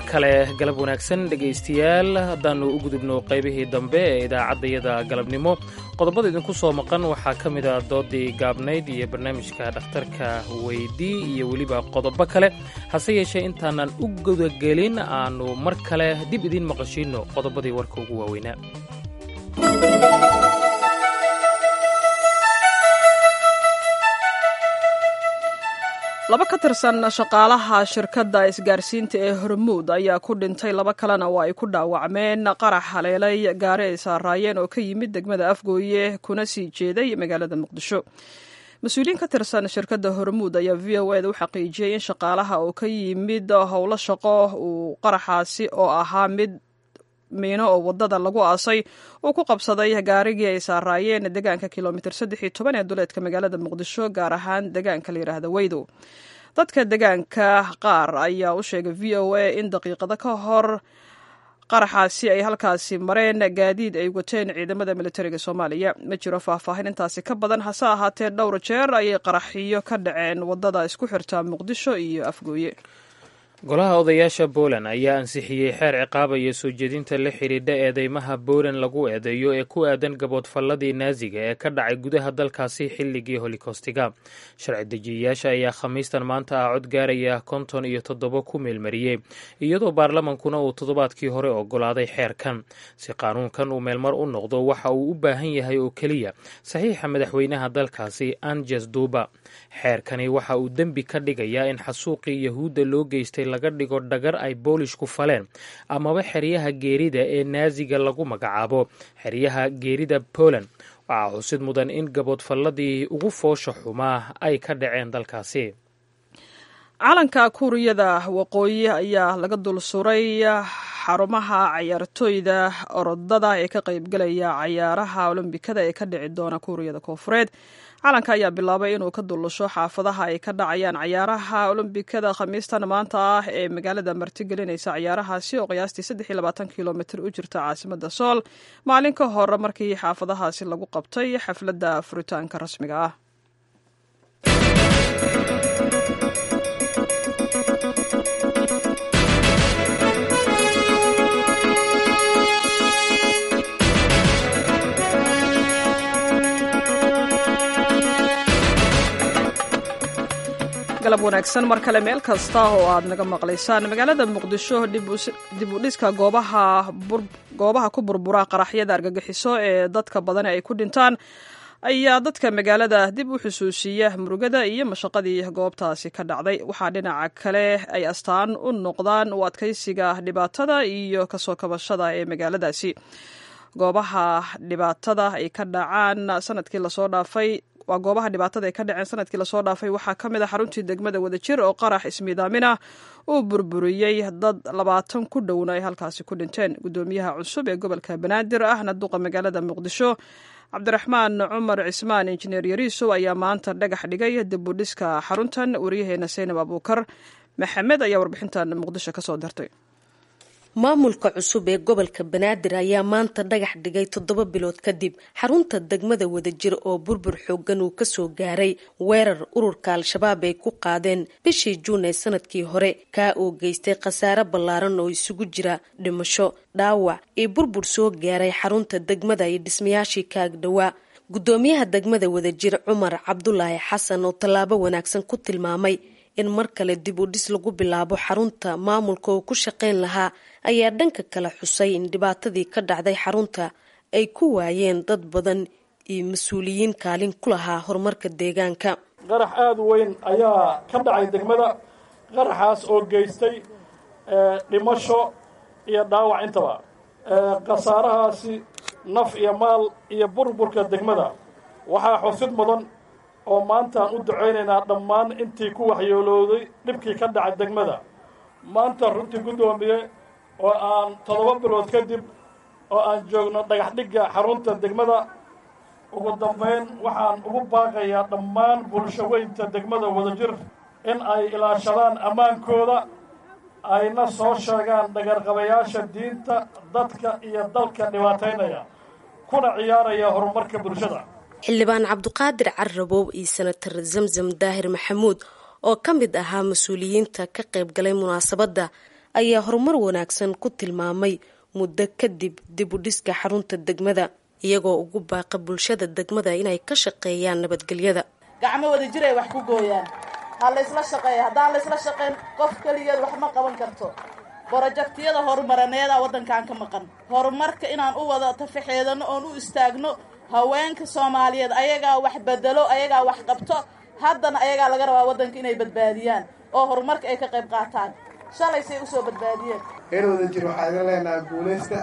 kale galab wanaagsan dhegaystayaal haddaannu u gudubno qaybihii dambe ee idaacaddayada galabnimo qodobada idinku soo maqan waxaa ka mid a doodii gaabnayd iyo barnaamijka dhakhtarka weydii iyo weliba qodobo kale hase yeeshee intaanan u gudagelin aannu mar kale dib idiin maqashiinno qodobadii warka ugu waaweynaa. laba ka tirsan shaqaalaha shirkadda isgaarsiinta ee hormuud ayaa ku dhintay, laba kalena waa ay ku dhaawacmeen qarax haleelay gaari ay saaraayeen oo ka yimid degmada Afgooye kuna sii jeeday magaalada Muqdisho. mas-uuliyiin ka tirsan shirkadda hormuud ayaa VOA u xaqiijiyey in shaqaalaha oo ka yimid howlo shaqo uu qaraxaasi oo ahaa mid miino oo wadada lagu aasay uu ku qabsaday gaarigii ay saaraayeen deegaanka kilomitir 13 ee duleedka magaalada Muqdisho, gaar ahaan deegaanka la yiraahdo Weydow. dadka deegaanka qaar ayaa u sheegay VOA in daqiiqado ka hor qaraxaasi ay halkaasi mareen gaadiid ay wateen ciidamada militariga Soomaaliya. ma jiro faahfaahin intaasi ka badan, hase ahaatee dhowr jeer ayay qaraxiyo ka dhaceen wadada isku xirta Muqdisho iyo Afgooye. golaha odayaasha Poland ayaa ansixiyey xeer ciqaabaya soo jeedinta la xidhiidha eedeymaha Poland lagu eedeeyo ee ku aadan gaboodfalladii naaziga ee ka dhacay gudaha dalkaasi xilligii holokoostiga. sharci dejiyayaasha ayaa khamiistan maanta cod gaaraya 57 ku meelmariyey, iyadoo baarlamankuna uu toddobaadkii hore ogolaaday xeerkan. si qaanuunkan uu meelmar u noqdo waxa uu u baahan yahay oo keliya saxiixa madaxweynaha dalkaasi Andrzej Duda. xeerkani waxa uu dembi ka dhigayaa in xasuuqii yahuudda loo geystay laga dhigo dhagar ay boolishku faleen, amaba xeryaha geerida ee naaziga lagu magacaabo xeryaha geerida Poland. waxaa xusid mudan in gaboodfalladii ugu foosha xumaa ay ka dhaceen dalkaasi. calanka kuuriyada waqooyi ayaa laga dul suray xarumaha cayaartooyda orodada ee ka qaybgalaya cayaaraha olombikada ee ka dhici doona kuuriyada koonfureed. calanka ayaa bilaabay inuu ka dullusho xaafadaha ay ka dhacayaan cayaaraha olombikada khamiistan maanta ah ee magaalada martigelinaysa cayaarahaasi oo qiyaastii 23 kilomitir u jirta caasimada Seoul, maalin ka hor markii xaafadahaasi lagu qabtay xafladda furitaanka rasmiga ah. galab wanaagsan mar kale meel kasta oo aad naga maqlaysaan. magaalada Muqdisho dib u dhiska goobaha ku burbura qaraxyada argagixiso ee dadka badan ay ku dhintaan ayaa dadka magaalada dib u xusuusiya murugada iyo mashaqadii goobtaasi ka dhacday. waxaa dhinaca kale ay astaan u noqdaan u adkaysiga dhibaatada iyo kasoo kabashada ee magaaladaasi. goobaha dhibaatada ay ka dhaceen sanadkii lasoo dhaafay waxaa ka mid a xaruntii degmada Wadajir oo qarax ismiidaaminah uu burburiyey dad 20 ku dhowna ay halkaasi ku dhinteen. gudoomiyaha cusub ee gobolka Banaadir ahna duqa magaalada Muqdisho Cabdiraxmaan Cumar Cismaan injineer Yariiso ayaa maanta dhagax dhigay dib u dhiska xaruntan. wariyaheena Seynab Abuukar Maxamed ayaa warbixintan Muqdisho ka soo dirtay. maamulka cusub ee gobolka Banaadir ayaa maanta dhagax dhigay 7 bilood kadib xarunta degmada Wadajir oo burbur xoogan uu kasoo gaaray weerar ururka Al-Shabaab ay ku qaadeen bishii Juun ee sanadkii hore, ka oo geystay khasaare ballaaran oo isugu jira dhimasho, dhaawac iyo burbur soo gaaray xarunta degmada iyo dhismayaashii ka agdhawaa. gudoomiyaha degmada Wadajir Cumar Cabdulaahi Xasan oo tallaabo wanaagsan ku tilmaamay in mar kale dib u dhis lagu bilaabo xarunta maamulka oo ku shaqeyn lahaa, ayaa dhanka kale xusay in dhibaatadii ka dhacday xarunta ay ku waayeen dad badan iyo mas-uuliyiin kaalin ku lahaa horumarka deegaanka. qarax aada u weyn ayaa ka dhacay degmada, qaraxaas oo geystay dhimasho iyo dhaawac intaba. khasaarahaasi naf iyo maal iyo burburka degmada waxaa xusid mudan oo maanta aan u ducaynaynaa dhammaan intii ku waxyeelooday dhibkii ka dhacay degmada. maanta runtii guddoomiye oo aan 7 bilood kadib oo aan joogno dhagax dhigga xarunta degmada, ugu dambeyn waxaan ugu baaqayaa dhammaan bulsho weynta degmada Wadajir in ay ilaashadaan ammaankooda, ayna soo sheegaan dhagarqabayaasha diinta, dadka iyo dalka dhibaataynaya kuna ciyaaraya horumarka bulshada. xildhibaan Cabdiqaadir Carrabow iyo senator Zamzam Daahir Maxamuud oo ka mid ahaa mas-uuliyiinta ka qayb galay munaasabadda ayaa horumar wanaagsan ku tilmaamay muddo kadib dib u dhiska xarunta degmada iyagoo ugu baaqa bulshada degmada inay ka shaqeeyaan nabadgelyada. gacmo wada jiray wax ku gooyaan, ha la isla shaqeeyo. haddaan la isla shaqeyn qof keligeed wax ma qaban karto. borojektiyada horumarineeda waddankan ka maqan, horumarka inaan u wada tafaxeedano oon u istaagno. haweenka Soomaaliyeed ayagaa wax bedelo, ayagaa wax qabto. haddana ayagaa laga rabaa waddanka inay badbaadiyaan oo horumarka ay ka qayb qaataan. shalay say usoo badbaadiyeen. heer wada jir waxaa idin leenahay guulaysta,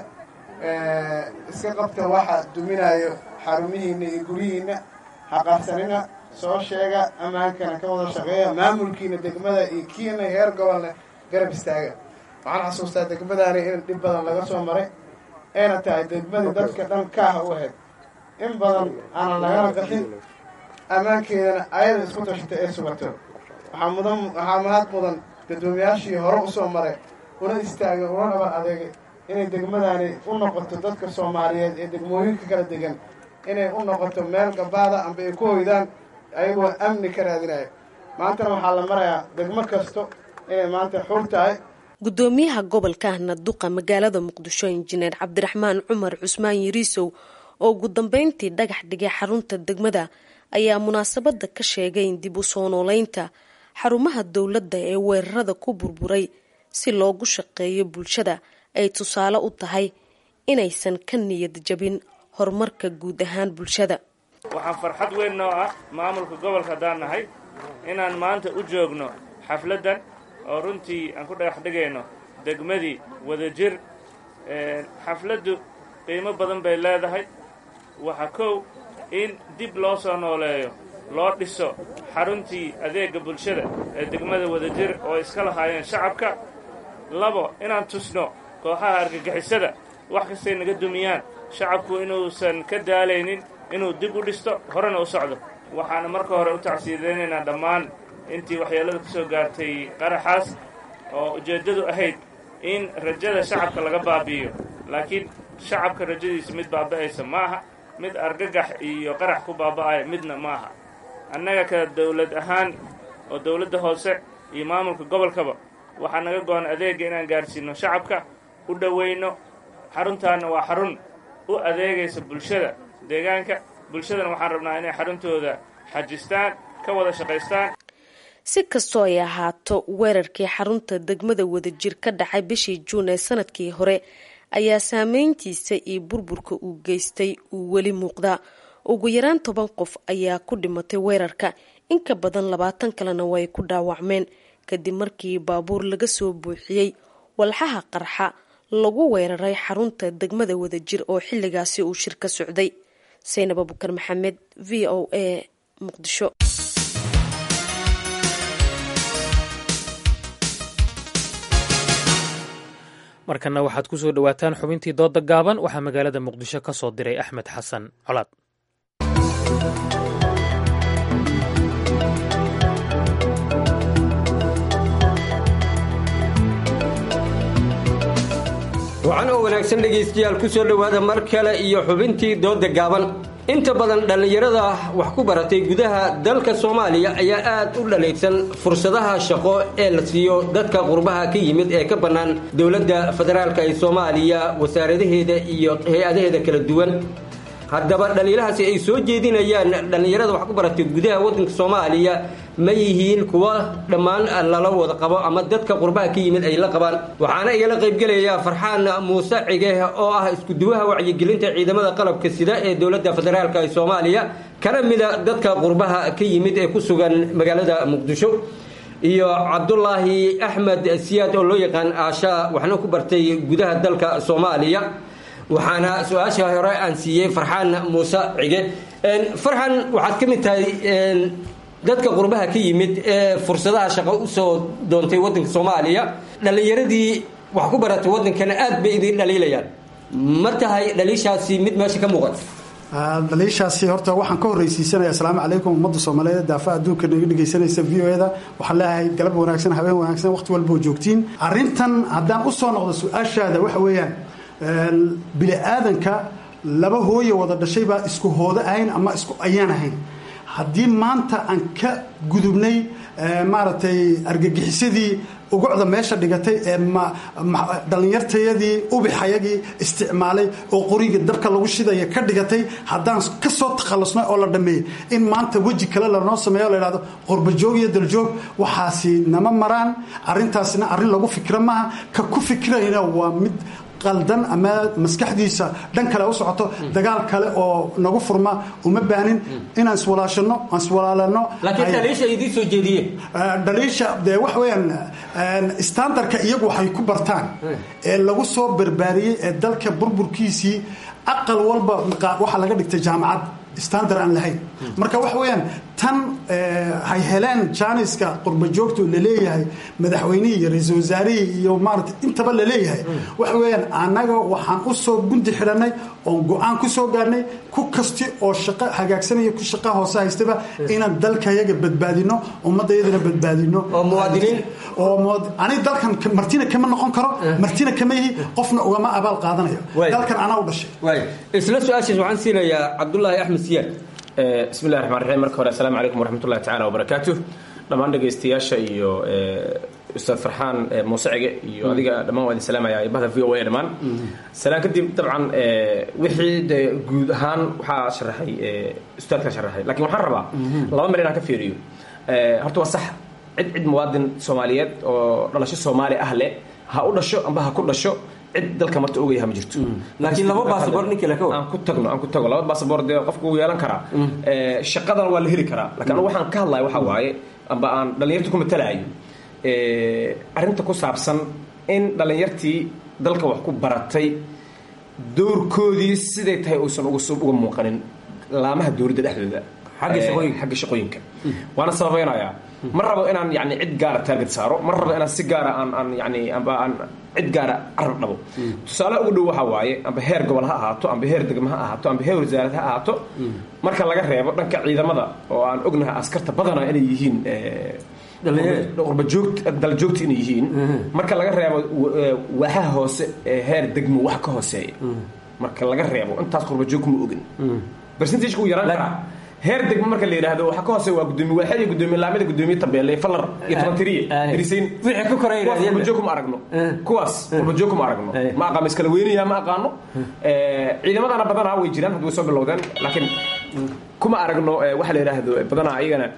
iska qabta waxa duminayo xarumihiina iyo guryihiina, ha qarsanina, soo sheega, ammaankana ka wada shaqeeya, maamulkiina degmada iyo kiina heer gobolna garab istaaga. waxaan xasuustaa degmadaani in dhib badan laga soo maray, ayna tahay degmadii dadka dhan kaaha u ahayd, in badan aanan lagala qaxin, ammaankeedana ayada isku tashata ee sugato. waxaa mahad mudan dadweynayaashii hore u soo maray, una istaagay, una dhabar adeegay inay degmadaani u noqoto dadka Soomaaliyeed ee degmooyinka kala degan, inay u noqoto meel gabaada amba ay ku hoydaan ayagoo amni ka raadinaya. maantana waxaa la marayaa degmo kasto inay maanta xur tahay. gudoomiyaha gobolka Naduqa magaalada Muqdisho injineer Cabdiraxmaan Cumar Cusmaan Yariisow oo ugu dambeyntii dhagax dhigay xarunta degmada ayaa munaasabada ka sheegay in dib u soo nooleynta xarumaha dowladda ee weerarada ku burburay si loogu shaqeeyo bulshada ay tusaale u tahay inaysan ka niyad jabin horumarka guud ahaan bulshada. waxaan farxad weyn noo ah maamulka gobolka haddaan nahay inaan maanta u joogno xafladan oo runtii aan ku dhagax dhigayno degmadii Wadajir. xafladdu qiimo badan bay leedahay. waxa kow in dib loo soo nooleeyo, loo dhiso xaruntii adeega bulshada ee degmada Wadajir oo iska lahaayeen shacabka. labo, inaan tusno kooxaha argagixisada wax kastay naga dumiyaan shacabku inuusan ka daalaynin, inuu dib u dhisto, horena u socdo. waxaana marka hore u tacsiidaynaynaa dhammaan intii waxyeellada ku soo gaartay qaraxaas oo ujeeddadu ahayd in rajada shacabka laga baabi'iyo. laakiin shacabka rajadiisa mid baaba'aysa ma aha, mid argagax iyo qarax ku baaba'aya midna ma aha. annaga ka dawlad ahaan oo dawladda hoose iyo maamulka gobolkaba waxaa naga go-an adeegga inaan gaarsiino shacabka, u dhowayno. xaruntaanna waa xarun u adeegaysa bulshada deegaanka. bulshadana waxaan rabnaa inay xaruntooda xajistaan, ka wada shaqaystaan. si kastoo ay ahaato weerarkii xarunta degmada Wadajir ka dhacay bishii Juun ee sanadkii hore ayaa saameyntiisa iyo burburka uu geystay uu weli muuqdaa. ugu yaraan 10 qof ayaa ku dhimatay weerarka, in ka badan 20 kalena way ku dhaawacmeen kadib markii baabuur laga soo buuxiyey walxaha qarxa lagu weeraray xarunta degmada Wadajir oo xilligaasi uu shir ka socday. Saynab Abubakar Maxamed, VOA, Muqdisho. markana waxaad ku soo dhawaataan xubintii dooda gaaban. waxaa magaalada Muqdisho ka soo diray Axmed Xasan Colaad. waxaan oo wanaagsan dhegaystayaal ku soo dhowaada mar kale iyo xubintii dooda gaaban. inta badan dhallinyarada wax ku baratay gudaha dalka Soomaaliya ayaa aad u dhaleegsan fursadaha shaqo ee la siiyo dadka qurbaha ka yimid ee ka bannaan dowladda federaalka ee Soomaaliya, wasaaradaheeda iyo hay'adaheeda kala duwan. haddaba dhaliilahaasi ay soo jeedinayaan dhallinyarada wax ku baratay gudaha waddanka Soomaaliya ma yihiin kuwa dhammaan lala wada qabo ama dadka qurbaha ka yimid ay la qabaan? waxaana igala qaybgelaya Farxaan Muuse Cige oo ah isku duwaha wacyigelinta ciidamada qalabka sida ee dowladda federaalka ee Soomaaliya, kana mida dadka qurbaha ka yimid ee ku sugan magaalada Muqdisho, iyo Cabdullaahi Axmed Siyaad oo loo yaqaan Aasha, waxna ku bartay gudaha dalka Soomaaliya. waxaana su-aasha hore aan siiyey Farxaan Muuse Cige. Farxaan, waxaad ka mid tahay dadka qurbaha ka yimid ee fursadaha shaqo u soo doontay waddanka Soomaaliya. dhallinyaradii wax ku baratay waddankana aad bay idin dhaliilayaan. ma tahay dhaliishaasi mid meesha ka muuqata? dhaliishaasi horta waxaan ka horreysiisanaya assalaamu calaykum ummadda Soomaaliyeed daafa adduunka naga dhegaysanaysa VOA-da. waxaan leeyahay galab wanaagsan, habeen wanaagsan, waqti walba oo joogtiin. arrintan haddaan u soo noqdo su-aashaada waxa weeyaan bini aadanka laba hooye wada dhashay baa isku hooda ahayn ama isku ayaan ahayn. haddii maanta aan ka gudubnay maaragtay argagixisadii ugucda meesha dhigatay ee dhallinyartayadii ubixayagii isticmaalay oo qoriga dabka lagu shidaya ka dhigatay haddaan ka soo takhallusnay oo la dhammeeyey in maanta weji kale lanoo sameeyo la yidhahdo qurbajoog iyo daljoog waxaasi nama maraan arrintaasina arrin lagu fikra maaha ka ku fikirayna waa mid qaldan ama maskaxdiisa dhan kale u socoto dagaal kale oo nagu furma uma baanin inaan iswalaashano aan iswalaalano laakiin dhaliisha idii soo jeediye dhaliisha dee wax weeyaan standardka iyagu waxay ku bartaan ee lagu soo barbaariyey ee dalka burburkiisii aqal walba waxaa laga dhigtay jaamacad standard aan lahayn marka wax weeyaan tan hay heleen jaaniska qurbajoogtu la leeyahay madaxweynihii iyo ra-iisul wasaarihii iyo maarata intaba la leeyahay wax weeyaan annaga waxaan u soo gundi xidhanay oon go-aan ku soo gaarnay ku kasti oo shaqo hagaagsanaya ku shaqa hoose haystaba inaan dalkayaga badbaadino ummaddayadana badbaadino oo muwaadiniin ani dalkan martina kama noqon karo martina kama yihi qofna ugama abaal qaadanayo dalkan anaa u dhashay isla su-aashaas waxaan siinayaa cabdullaahi axmed siyaad bismi llahi raxmaan raxiim marka hore assalaamu calaykum waraxmatullahi tacaala wabarakaatuh dhammaan dhegaystayaasha iyo ustaad farxaan muuse cige iyo adiga dhammaan waa idin salaamaya bahda v o a dhammaan salaan kadib dabcan wixii de guud ahaan waxaa sharaxay ustaadkaa sharaxay lakin waxaan rabaa laba meel inaan ka fiiriyo horta waa sax cid muwaadin soomaaliyeed oo dhalasho soomaali ah leh ha u dhasho amba ha ku dhasho cid dalka marta ogayaha ma jirto laakiin laba baasabor ninkii la ka aan ku tago laba baasabor dee qofku wuu yeelan karaa shaqadan waa la heli karaa laakiin anigu waxaan ka hadlaya waxaa waaye amba aan dhallinyarta ku matalaayo arrinta ku saabsan in dhallinyartii dalka wax ku baratay doorkoodii siday tahay uusan uga muuqanin laamaha dowladda dhexdooda xagga shaqooyinka waana sababaynayaa ma rabo inaan yani cid gaara taarget saaro ma rabo inaan si gaara aan yani amba aan cid gaara carab dhabo tusaale ugu dhow waxaa waaye amba heer gobol ha ahaato amba heer degmo ha ahaato amba heer wasaarad ha ahaato marka laga reebo dhanka ciidamada oo aan ognahay askarta badana inay yihiin daljoogta inay yihiin marka laga reebo waaxaha hoose ee heer degmo wax ka hooseeya marka laga reebo intaas qurbajoog kuma ogin percentage ku yaraan karaa heer degmo marka la yidhaahdo waxa ka hooseeya waa gudoomiye waaxid iyo gudoomiye laamida gudoomiye tabeelle falar iyo tabantiriye hirisayn wixii ku koreeyay qurbajoog kuma aragno kuwaas qurbajoog kuma aragno ma aqaan iskala weynaya ma aqaano ciidamadana badanaa way jiraan hadda way soo bilowdeen laakiin kuma aragno waxa la yidhaahdo badanaa ayagana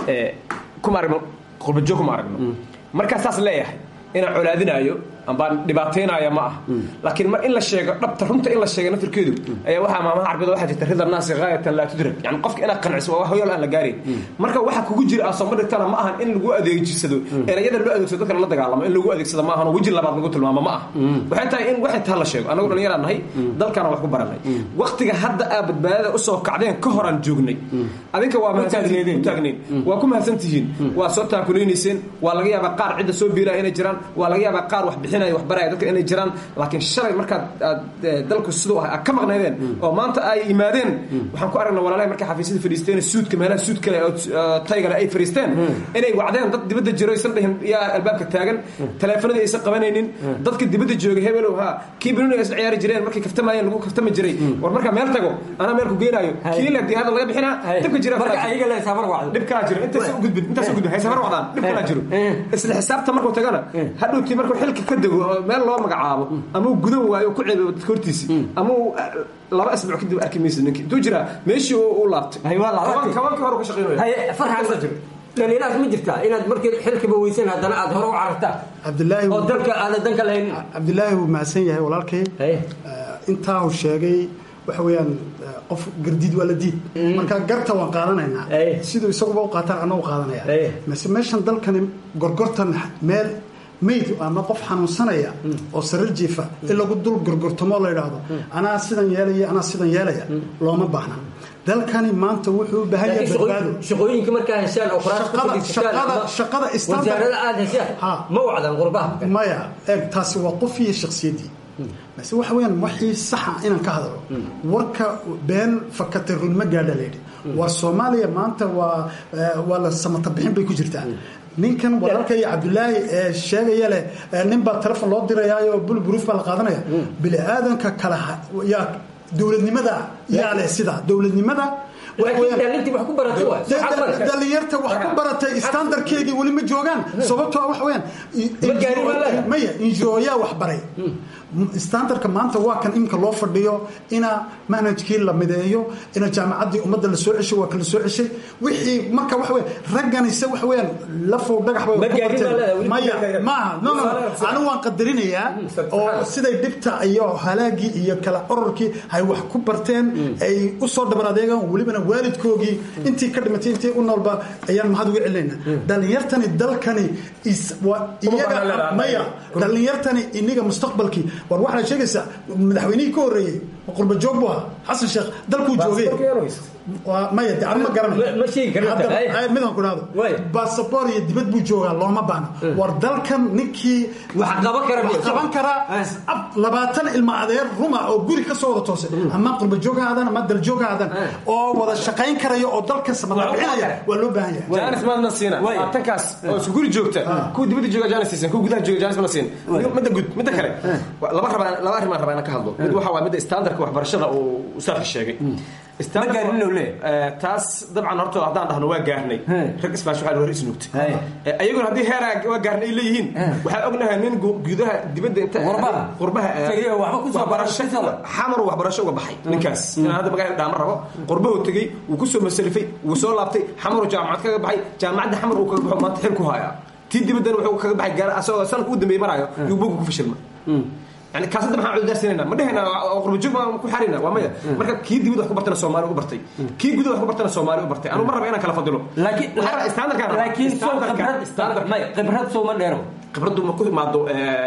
kuma aragno qurbajoog kuma aragno markaa saas leeyahay inaan colaadinaayo ambaan dhibaataynaya ma ah laakiin mar in la sheego dhabta runta in la sheego nafirkeedu ayaa waxaa maamaha carbida waxaa jirta rida naasi gaayatan laa tudrak yani qofka inaad qanciso waa hoyal aan la gaarin marka waxa kugu jira aasoo ma dhigtana ma ahan in lagu adeegsado erayada loo adeegsado dadka la dagaalamo in lagu adeegsado ma ahan weji labaad lagu tilmaamo ma ah waxay tahay in waxay taa la sheego anagu dhalinyaraan nahay dalkana wax ku baranay waqtiga hadda aa badbaadada usoo kacdeen ka horaan joognay adinka waa taagnayn waa ku mahadsantihiin waa soo taakulaynayseen waa laga yaabaa qaar cidda soo biilaya inay jiraan waa laga yaabaa qaar wax bixinaya wax baraya dadka inay jiraan laakiin shalay markaad dalku sidoo ah ka maqnaydeen oo maanta ay yimaadeen waxaan ku aragnaa walaalahay markay xafiisyada fadhiisteen suudka meelaha suud kale oo taygale ay fadhiisteen inay wacdeen dad dibadda jiro aysan dhihin yaa albaabka taagan taleefanadii aysan qabanaynin dadka dibadda jooga hebelow ha kii binuuniga isla ciyaari jireen markay kaftamaayeen lagu kaftami jiray war markaa meel tago anaa meel ku geenaayo kii la diyaada laga bixinaa dhibka jira marka ayaga la safar wacdo dhib kala jiro intaas u gudbin hay safar wacdaan dhib kala jiro isla xisaabta markuu tagana hadhowtii markuu xilka ka dego meel loo magacaabo ama uu gudan waayo ku ceebeeyo dadka hortiisa ama uu laba asbuuc kadib arki maysid ninkii intuu jiraa meeshii uu laabtay kabanka hore ka shaqeynaya farxan ma jiro dhalinyaraas ma jirtaa inaad markii xilkiba weysan haddana aad hore u carartaa cabdilaahi oo dalka aada danka lahayn cabdilaahi wuu mahadsan yahay walaalkay intaa uu sheegay waxa weeyaan qof gardiid waa la diid marka garta waan qaadanaynaa siduu isaguba u qaataan annagu qaadanaya mase meeshan dalkani gorgortan meel mayd ama qof xanuunsanaya oo sarir jiifa in lagu dul gorgortamo la yidhaahdo anaa sidan yeelaya looma baahna dalkani maanta wuxuu u baahan yahay badbaado shaqooyinka markaa heshaan oo shaqada wasaarada aad heshaan ma wacdan qurbaha maya eeg taasi waa qof iyo shakhsiyadii base waxa weeyaan wixii saxa inaan ka hadlo warka been fakatay run ma gaadha layidhi waa soomaaliya maanta waa la samata bixin bay ku jirtaa ninkan walaalka iyo cabdulaahi ee sheegaya leh nin baa telefon loo dirayaayo bulburuuf baa la qaadanaya bini aadanka kale yaa dowladnimada yaa leh sida dowladnimada dhalinyarta wax ku baratay standardkeegii weli ma joogaan sababtoo wax weeyaan maya injooyaa wax baray standardka maanta waa kan imika loo fadhiyo ina manhajkii la mideeyo ina jaamacaddii ummadda la soo ceshay waa kala soo ceshay wixii marka wax weyn ragganise wax weeyaan lafow dhagax bay ku barteen maya maaha no anigu waan qadarinayaa oo siday dhibta iyo halaagii iyo kala ororkii ay wax ku barteen ay u soo dhabar adeegaan welibana waalidkoogii intii ka dhimatay intii u noolba ayaan mahad uga celinaynaa dhalinyartani dalkani iyaga maya dhalinyartani iniga mustaqbalkii war waxaad sheegaysaa madaxweynihii ka horreeyey qurba joog buu ahaa xasan sheekh dalkuu joogay maya de anu ma garanayo midaan ku dhahdo basaboor iyo dibad buu joogaa looma baano war dalkan ninkii wax qaban karaa 20 ilma adeer ruma oo guri ka soo wada toosay ama qurba joog aadan ama dal joog aadan oo wada shaqayn karaya oo dalkan samadacinaya waa loo baahan yahay jaanis maadna siina tankaas oo isku guri joogta ku dibada jooga jaanis siisan ku gudaha jooga jaanis maadna siin midda kale laba arrimaan rabaa inaan ka hadlo mid waxa waa midda standardka waxbarashada uu ustaadka sheegay taas dabcan horta haddaan dhahno waa gaarnay rag isbaash waxaa hore isnuugtay ayaguna haddii heeraa waa gaarnay ay leeyihiin waxaa ognahay nin gudaha dibadda inta qurbaha xamar waxbarasho uga baxay ninkaas inaan hadda magaalada dhaama rabo qurbahu tegey wuu ku soo masalifay wuu soo laabtay xamaru jaamacad kaga baxay jaamacadda xamar uu kaga baxo maanta xil ku hayaa tii dibaddana wuxuu kaga baxay gaar asagoo sanadka u dambeeyey maraayo yuu buga ku fashilma يعني كاسد ما عود درسنا ما دهنا قرب جوب ما كحرينا وما مركا كي ديود wax ku bartana Soomaali u bartay kii gudaha wax ku bartana Soomaali u bartay anu mar raba inaan kala fadilo laakiin khibrad soo ma dheero khibradu ma ku imaado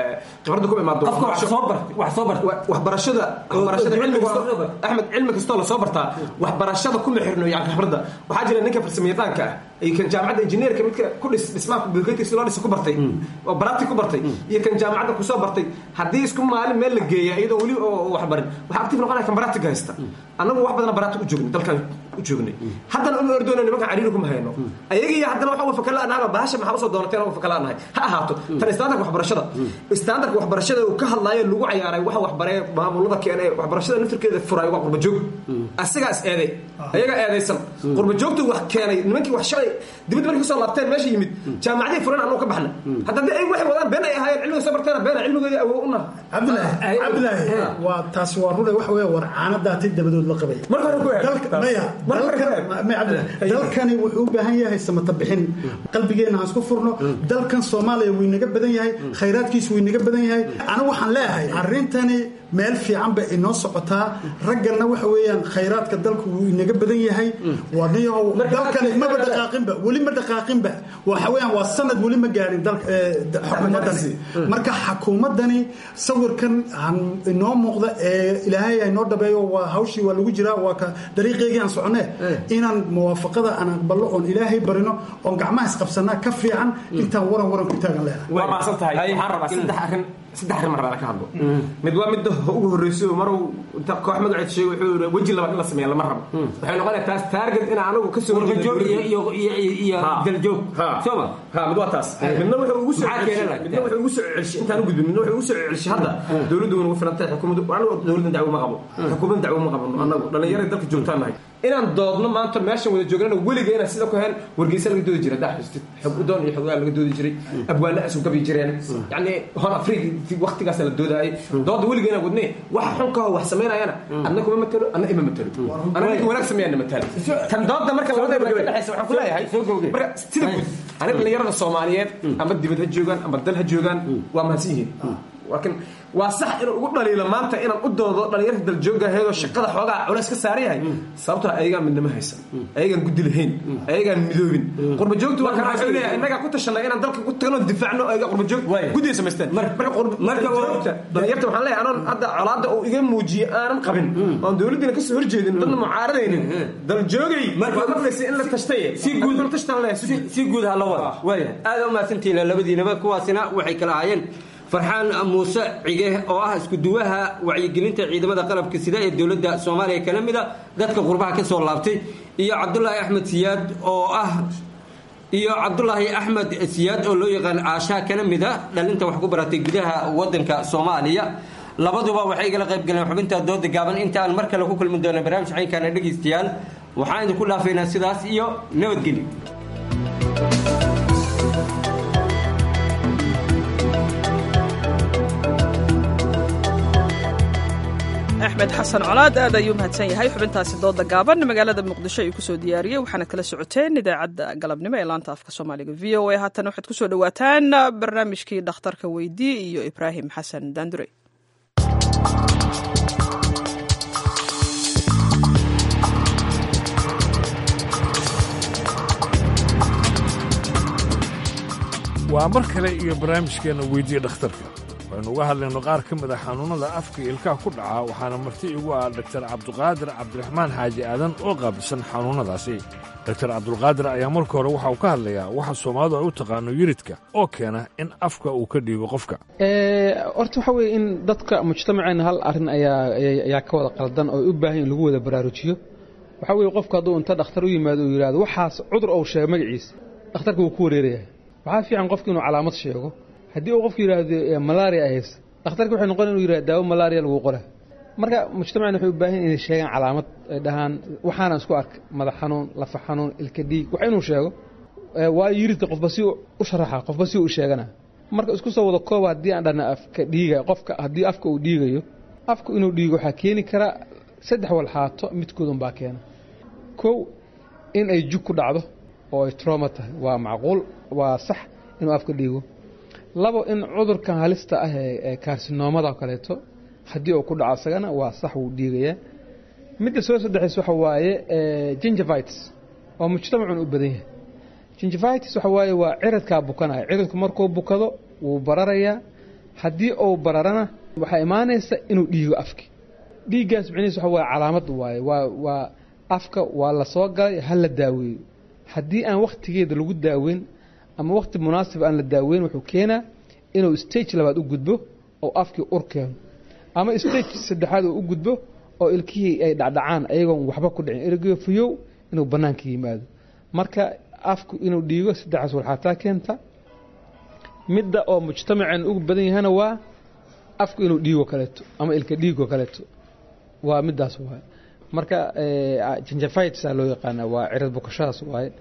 waxbarashada cilmiga Ahmed cilmi kasto la soo bartaa waxbarashada kuma xirno yaa khibrada waxa jira ninka farsamayaqaanka ay kan jaamacada injineerka midka ku dhismaha bulkeetiisa loo dhis ku bartay oo barati ku bartay iyo kan jaamacada ku soo bartay hadii isku maalin meel la geeyo iyadoo wali oo wax barin waxa active noqonaya kan barati haysta anagu wax badan barati u joognay dalkan u joognay haddana u ordoonay nimanka cariiri kuma hayno ayaga iyo haddana waxa uu fakala anaga baasha maxaa u soo doonateen oo fakala anahay ha ahaato tan standardka waxbarashada uu ka hadlayo lagu ciyaaray waxa waxbaray maamulada keenay waxbarashada naftirkeeda furay waa qurba joog asigaas eeday ayaga eedaysan qurba joogtu wax keenay nimankii wax shalay dibad markii soo laabteen meesha yimid jaamacadii furan anoo ka baxna haddana ay wax wadaan been ay ahaayeen cilmiga soo barteen been cilmigeeda awow una Abdullahi waa taas waa ruuday wax weey war caanadaati dabadood la qabay dalkani wuxuu u baahan yahay samata bixin qalbigeena aan isku furno dalkan Soomaaliya way naga badan yahay khayraadkiisu way naga badan yahay ana waxaan leeyahay arintani meel fiican ba inoo socotaa ragana waxa weeyaan khayraadka dalku wuu inaga badan yahay wadiyo dalkani ma dhaqaaqinba wali ma dhaqaaqinba waxa weeyaan waa sanad wali ma gaarin dalka xukuumadani marka xukuumadani sawirkan inoo muuqda ilaahay ay noo dhabeeyo waa hawshii waa lagu jiraa waa ka dariiqeygii aan soconay inaan muwaafaqada aan aqbalo oon ilaahay barino oon gacmaha isqabsanaa ka fiican intaan waran ku taagan leeyahay waa maasan tahay waxaan rabaa saddex arrin mar ka hadlo mid waa mid ugu horreysay maruu inta koox magaceed sheegay wuxuu waji labaad la sameeyay lama rabo waxay noqonaysaa taas target in anagu ka soo horjeedo iyo daljoog sooba mid waa taas midna wuxuu ugu soo celshay intaan u gudbin midna wuxuu ugu soo celshay hadda dawladdu ugu filantay xukuumaddu anagu dawladda dacwo ma qabo xukuumadda dacwo ma qabo anagu dhalinyarada dalka joogtaanahay inaan doodno maanta meeshan wada joognana weliga inaan sida ku heen wargeysa laga doodi jiray daxistid xog u doon iyo xogaa laga doodi jiray abwaana asu gabi jireen yani hor afrika waqtigaas la doodaayay dood weliga inaan wadnay wax xun ka wax sameynayana anna kuma matalo anna ima matalo anna wanaag sameeyana matalo tan doodda marka labada dhaxaysa waxaan ku leeyahay marka sida guud aniga dhalinyarada Soomaaliyeed ama dibadda joogan ama dalha joogan waa mahadsan yihiin laakiin waa sax inuu ugu dhaliilo maanta inaan u doodo dhalinyarada daljoogaheedoo shaqada xoogaa culays ka saarayahay sababtoo ayagaan midnimo haysan ayagaan guddi lahayn ayagaan midoobin qurba joogtu waa kana wuxuu leeyahay innagaa ku tashanay inaan dalka ku tagno difaacno ayaga qurba joog guddiga samaysteen marka dhalinyarta waxaan leeyahay anoon hadda colaadda uu iga muujiye aanan qabin oon dowladdina kasoo horjeedin dadna mucaaradaynin daljoogay marka maqlaysa in la tashtay si guud ha la wada waaya aad u mahadsantihiin labadiinaba kuwaasina waxay kala ahaayeen farxaan muuse cige oo ah isku duwaha wacyigelinta ciidamada qalabka sida ee dawladda Soomaaliya kana mid ah dadka qurbaha ka soo laabtay iyo Cabdullaahi Axmed Siyaad oo loo yaqaan Aasha kana mid ah dhalinta wax ku baratay gudaha wadanka Soomaaliya labaduba waxay kala qayb galeen xubinta dooda gaaban inta aan mar kale ku kulmin doono barnaamij xaykaana dhageystayaal waxaan idinku dhaafaynaa sidaas iyo nabadgelyo. axmed xasan colaad aad ayuu mahadsan yahay. xubintaasi dooda gaaban magaalada muqdisho ayuu kusoo diyaariyey, waxaana kala socoteen idaacadda galabnimo ee laanta afka soomaaliga v o a. haatan waxaad kusoo dhawaataan barnaamijkii dhakhtarka weydii iyo ibraahim xasan daandure. waa mar kale iyo barnaamijkeenna weydiiya dhakhtarka. waxaynu uga hadlayno qaar ka mid a xanuunnada afka iyo ilkaha ku dhaca, waxaana marti igu ah daktar cabduqaadir cabdiraxmaan xaaji aadan oo qaabilsan xanuunnadaasi. daktar cabdulqaadir ayaa marka hore waxa uu ka hadlayaa waxa soomaalidu ay u taqaano yiridka oo keena in afka uu ka dhiigo qofka. horta waxa weeye in dadka mujtamaceena hal arrin ayaa ka wada qaldan oo u baahan in lagu wada baraarujiyo. waxa weeye qofka hadduu inta dhakhtar u yimaado uu yidhaahdo waxaas cudur ou sheego magaciisa, dhakhtarka wuu ku wareerayaa. waxaa fiican qofki inuu calaamad sheego. haddii uu qofku yidhaahdo malaria haysa, dhakhtarka waxay noqon inuu yidhahdo daawo malaria lagu qoraa. marka mujtamacna waxay u baahan inay sheegaan calaamad, ay dhahaan waxaana isku arkay madax xanuun, lafa xanuun, ilka dhiig, wax inuu sheego. waa yiridka qofba si u sharaxa, qofba si u sheegana. marka isku soo wada koob haddii aan dhahna afka dhiiga, qofka haddii afka uu dhiigayo, afku inuu dhiigo waxaa keeni kara 3 walxaato midkood un baa keena. kow, in ay jug ku dhacdo oo ay trauma tahay, waa macquul, waa sax inuu afka dhiigo. 2, in cudurkan halista ah ee karsinoomada kaleeto haddii uu ku dhaco asagana waa sax, wuu dhiigayaa. midda soo saddexays waxa waaye gingivitis oo mujtamacun u badan yahay. gingivitis waxa waaye waa ciridkaa bukanaya. ciridku markuu bukado wuu bararayaa. haddii uu bararana waxaa imaanaysa inuu dhiigo afki. dhiiggaas micnihiis waxa waaye calaamad waaye, waa afka waa la soo galay, ha la daaweeyo. haddii aan wakhtigeeda lagu daaweyn ama wakhti munaasib aan la daaweyn, wuxuu keenaa inuu stage 2 u gudbo oo afkii ur keeno, ama stage 3 uu u gudbo oo ilkihii ay dhacdhacaan ayagoon waxba ku dhicin, ergeyo fuyow inuu bannaanka yimaado. marka afku inuu dhiigo 3 walxaataa keenta. midda oo mujtamaceen ugu badan yahana waa afku inuu dhiigo kaleeto ama ilka dhiigo kaleeto, waa middaas waaye. marka gingivitis loo yaqaana waa cirid bukashadaas waaye.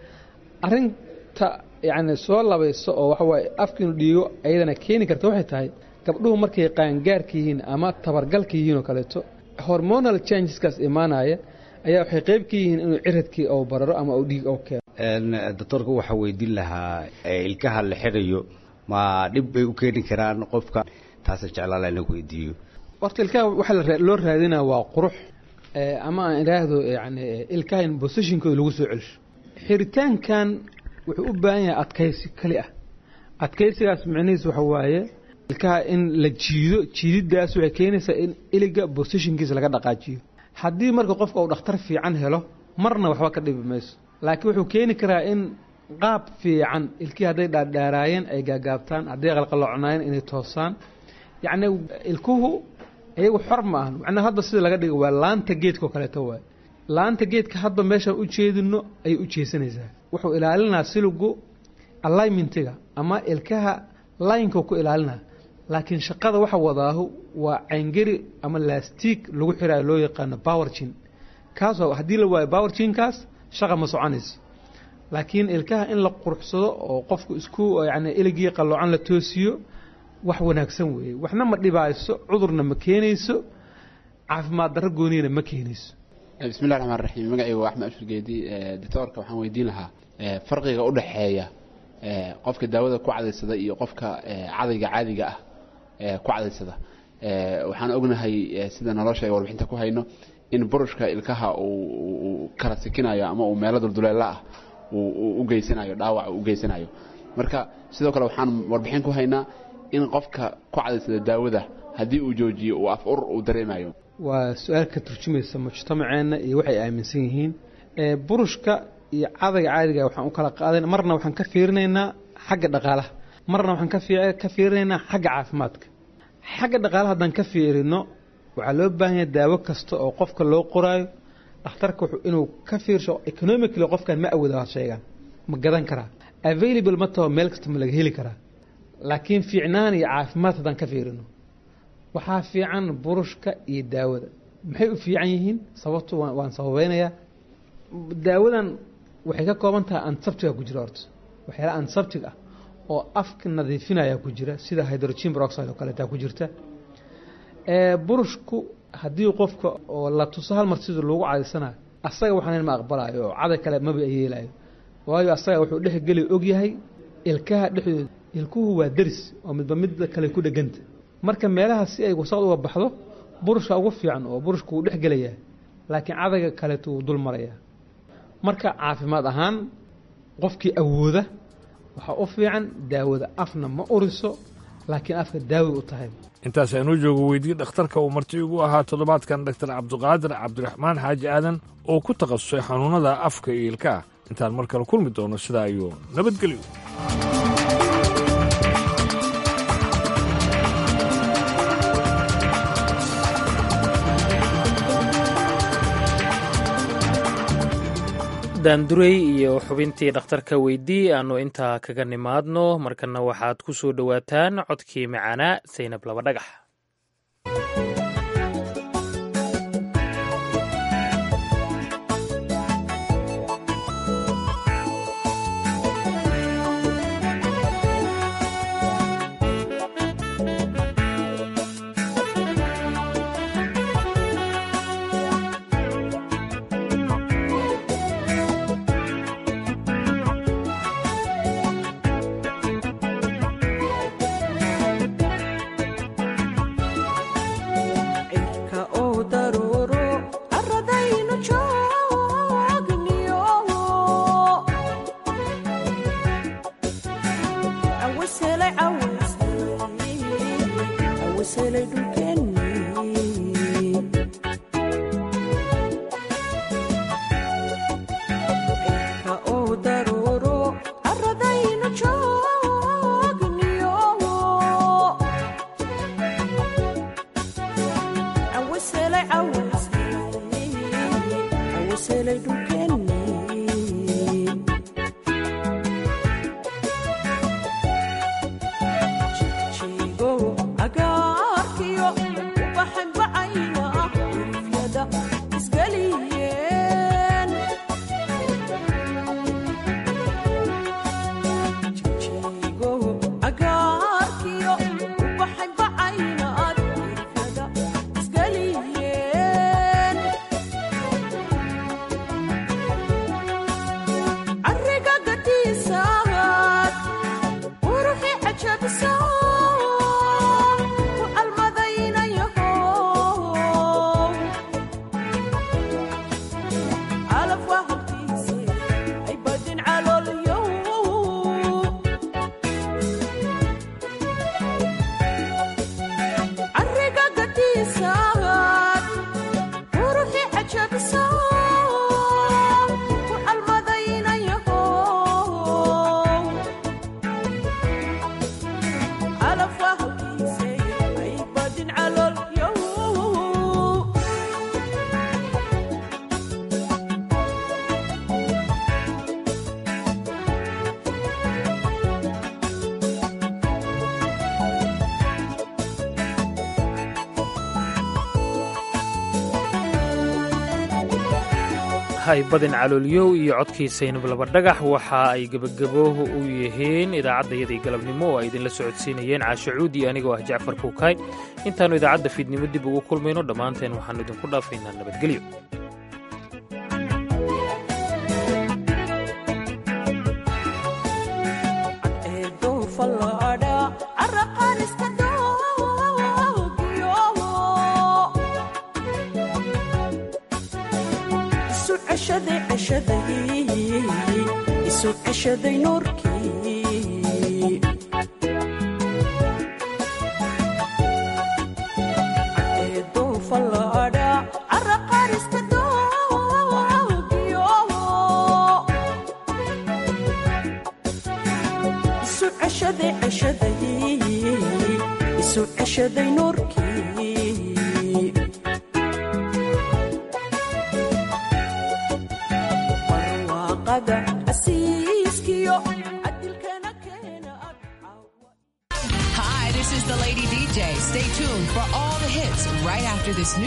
arrinta yacni soo labayso oo waxa waaye afka inuu dhiigo ayadana keeni karta waxay tahay gabdhuhu markay qaangaarka yihiin ama tabargalka yihiin oo kaleeto, hormonal changeskaas imaanaya ayaa waxay qayb ka yihiin inuu ciridkii oo bararo ama uu dhiig oo keeno. doctorka waxaa weydiin lahaa ilkaha la xirayo ma dhib bay u keeni karaan qofka? taasa jeclaa la weydiiyo. horta ilkaha waxa loo raadinaa waa qurux, ama aan idhaahdo yani ilkaha in positionkooda lagu soo celsho. xiritaankan wuxuu u baahan yahay adkaysi kali ah. adkaysigaas micnihiis waxa waaye ilkaha in la jiido. jiididaas waxay keenaysaa in iliga positionkiisa laga dhaqaajiyo. haddii marka qofka uu dhakhtar fiican helo, marna waxba ka dhibi mayso. laakiin wuxuu keeni karaa in qaab fiican ilkii hadday dhaadhaaraayeen ay gaagaabtaan, hadday qalqaloocnaayeen inay toosaan. yacni ilkuhu iyagu xor ma ahan. macnaha hadda sida laga dhigo waa laanta geedka oo kaleeto waaye. laanta geedka hadba meeshaan u jeedino ayay u jeesanaysaa. wuxuu ilaalinaa siligu alignmentiga ama ilkaha laynka ku ilaalinaa. laakiin shaqada waxa wadaahu waa cangari ama lastiig lagu xiraayo loo yaqaano power chin. kaasoo haddii la waayo power chinkaas shaqa ma soconayso. laakiin ilkaha in la quruxsado oo qofku isku yacni iligii qalloocan la toosiyo wax wanaagsan weeye. waxna ma dhibayso, cudurna ma keenayso, caafimaad darro gooniyana ma keenayso. bismillahi raxmaan raxiim. magacaygu waa axmed ashur geedi. doctorka waxaan weydiin lahaa farqiga u dhexeeya qofka daawada ku cadaysada iyo qofka cadayga caadiga ah ku cadaysada. waxaan ognahay sida nolosha ay warbixinta ku hayno in burushka ilkaha uu kala sikinayo ama uu meelo dulduleela ah u geysanayo, dhaawac u geysanayo. marka sidoo kale waxaan warbixin ku haynaa in qofka ku cadaysada daawada haddii uu joojiyo uu af ur uu dareemayo. waa su-aal ka turjumaysa mujtamaceenna iyo waxay aaminsan yihiin. burushka iyo cadayga caadiga waxaan u kala qaadayna, marna waxaan ka fiirinaynaa xagga dhaqaalaha, marna waxaan ka fiirinaynaa xagga caafimaadka. xagga dhaqaalaha haddaan ka fiirino, waxaa loo baahan yahay daawo kasta oo qofka loo qoraayo, dhakhtarka inuu ka fiirsho economically qofkan ma awooda shaygan, ma gadan karaa, available ma taho, meel kasta ma laga heli karaa. laakiin fiicnaan iyo caafimaad haddaan ka fiirino, waxaa fiican burushka iyo daawada. maxay u fiican yihiin? sababtu waan sababeynayaa. daawadan waxay ka kooban tahay antiseptic ku jira horta waxyaala antiseptic ah oo afka nadiifinaya ku jira sida hydrogen peroxide oo kale taa ku jirta burushku haddii qofka oo la tuso hal mar sida loogu cadaysana asaga waxaan ma aqbalayo oo caday kale maba yeelayo waayo asaga wuxuu dhex gali og yahay ilkaha dhexdooda ilkuhu waa daris oo midba mid kale ku dhaganta marka meelaha si ay wasaqda uga baxdo burushka ugu fiican oo burushku uu dhex galaya laakiin cadayga kale uu dul maraya marka caafimaad ahaan qofkii awooda waxa u fiican daawada afna ma uriso laakiin afka daawi u tahay intaas aynu joogo weydii dhakhtarka uu marti ugu ahaa toddobaadkan Dr. Cabdiqaadir Cabdiraxmaan Xaaji Aadan oo ku takhasusay xanuunada afka iyo ilkaha intaan mar kale kulmi doono sidaa ayuu nabadgelyo daandurey iyo xubintii dhakhtarka weydii aanu intaa kaga nimaadno markana waxaad ku soo dhowaataan codkii macaanaa Saynab Laba Dhagax badin caloolyow iyo codkii Saynab Laba Dhagax waxa ay gabagaboohu u yihiin idaacaddayadii galabnimo oo ay idinla socodsiinayeen Caasho Cuudi anigoo ah Jacfar Kuukay intaannu idaacadda fiidnimo dib ugu kulmayno dhammaanteen waxaannu idinku dhaafaynaa nabadgelyo isu ceshaday nuurkii eedoo fallaadha caraqarista doogiyo isu ceshaday nuurkii Hi, this is the Lady DJ. Stay tuned for all the hits right after this new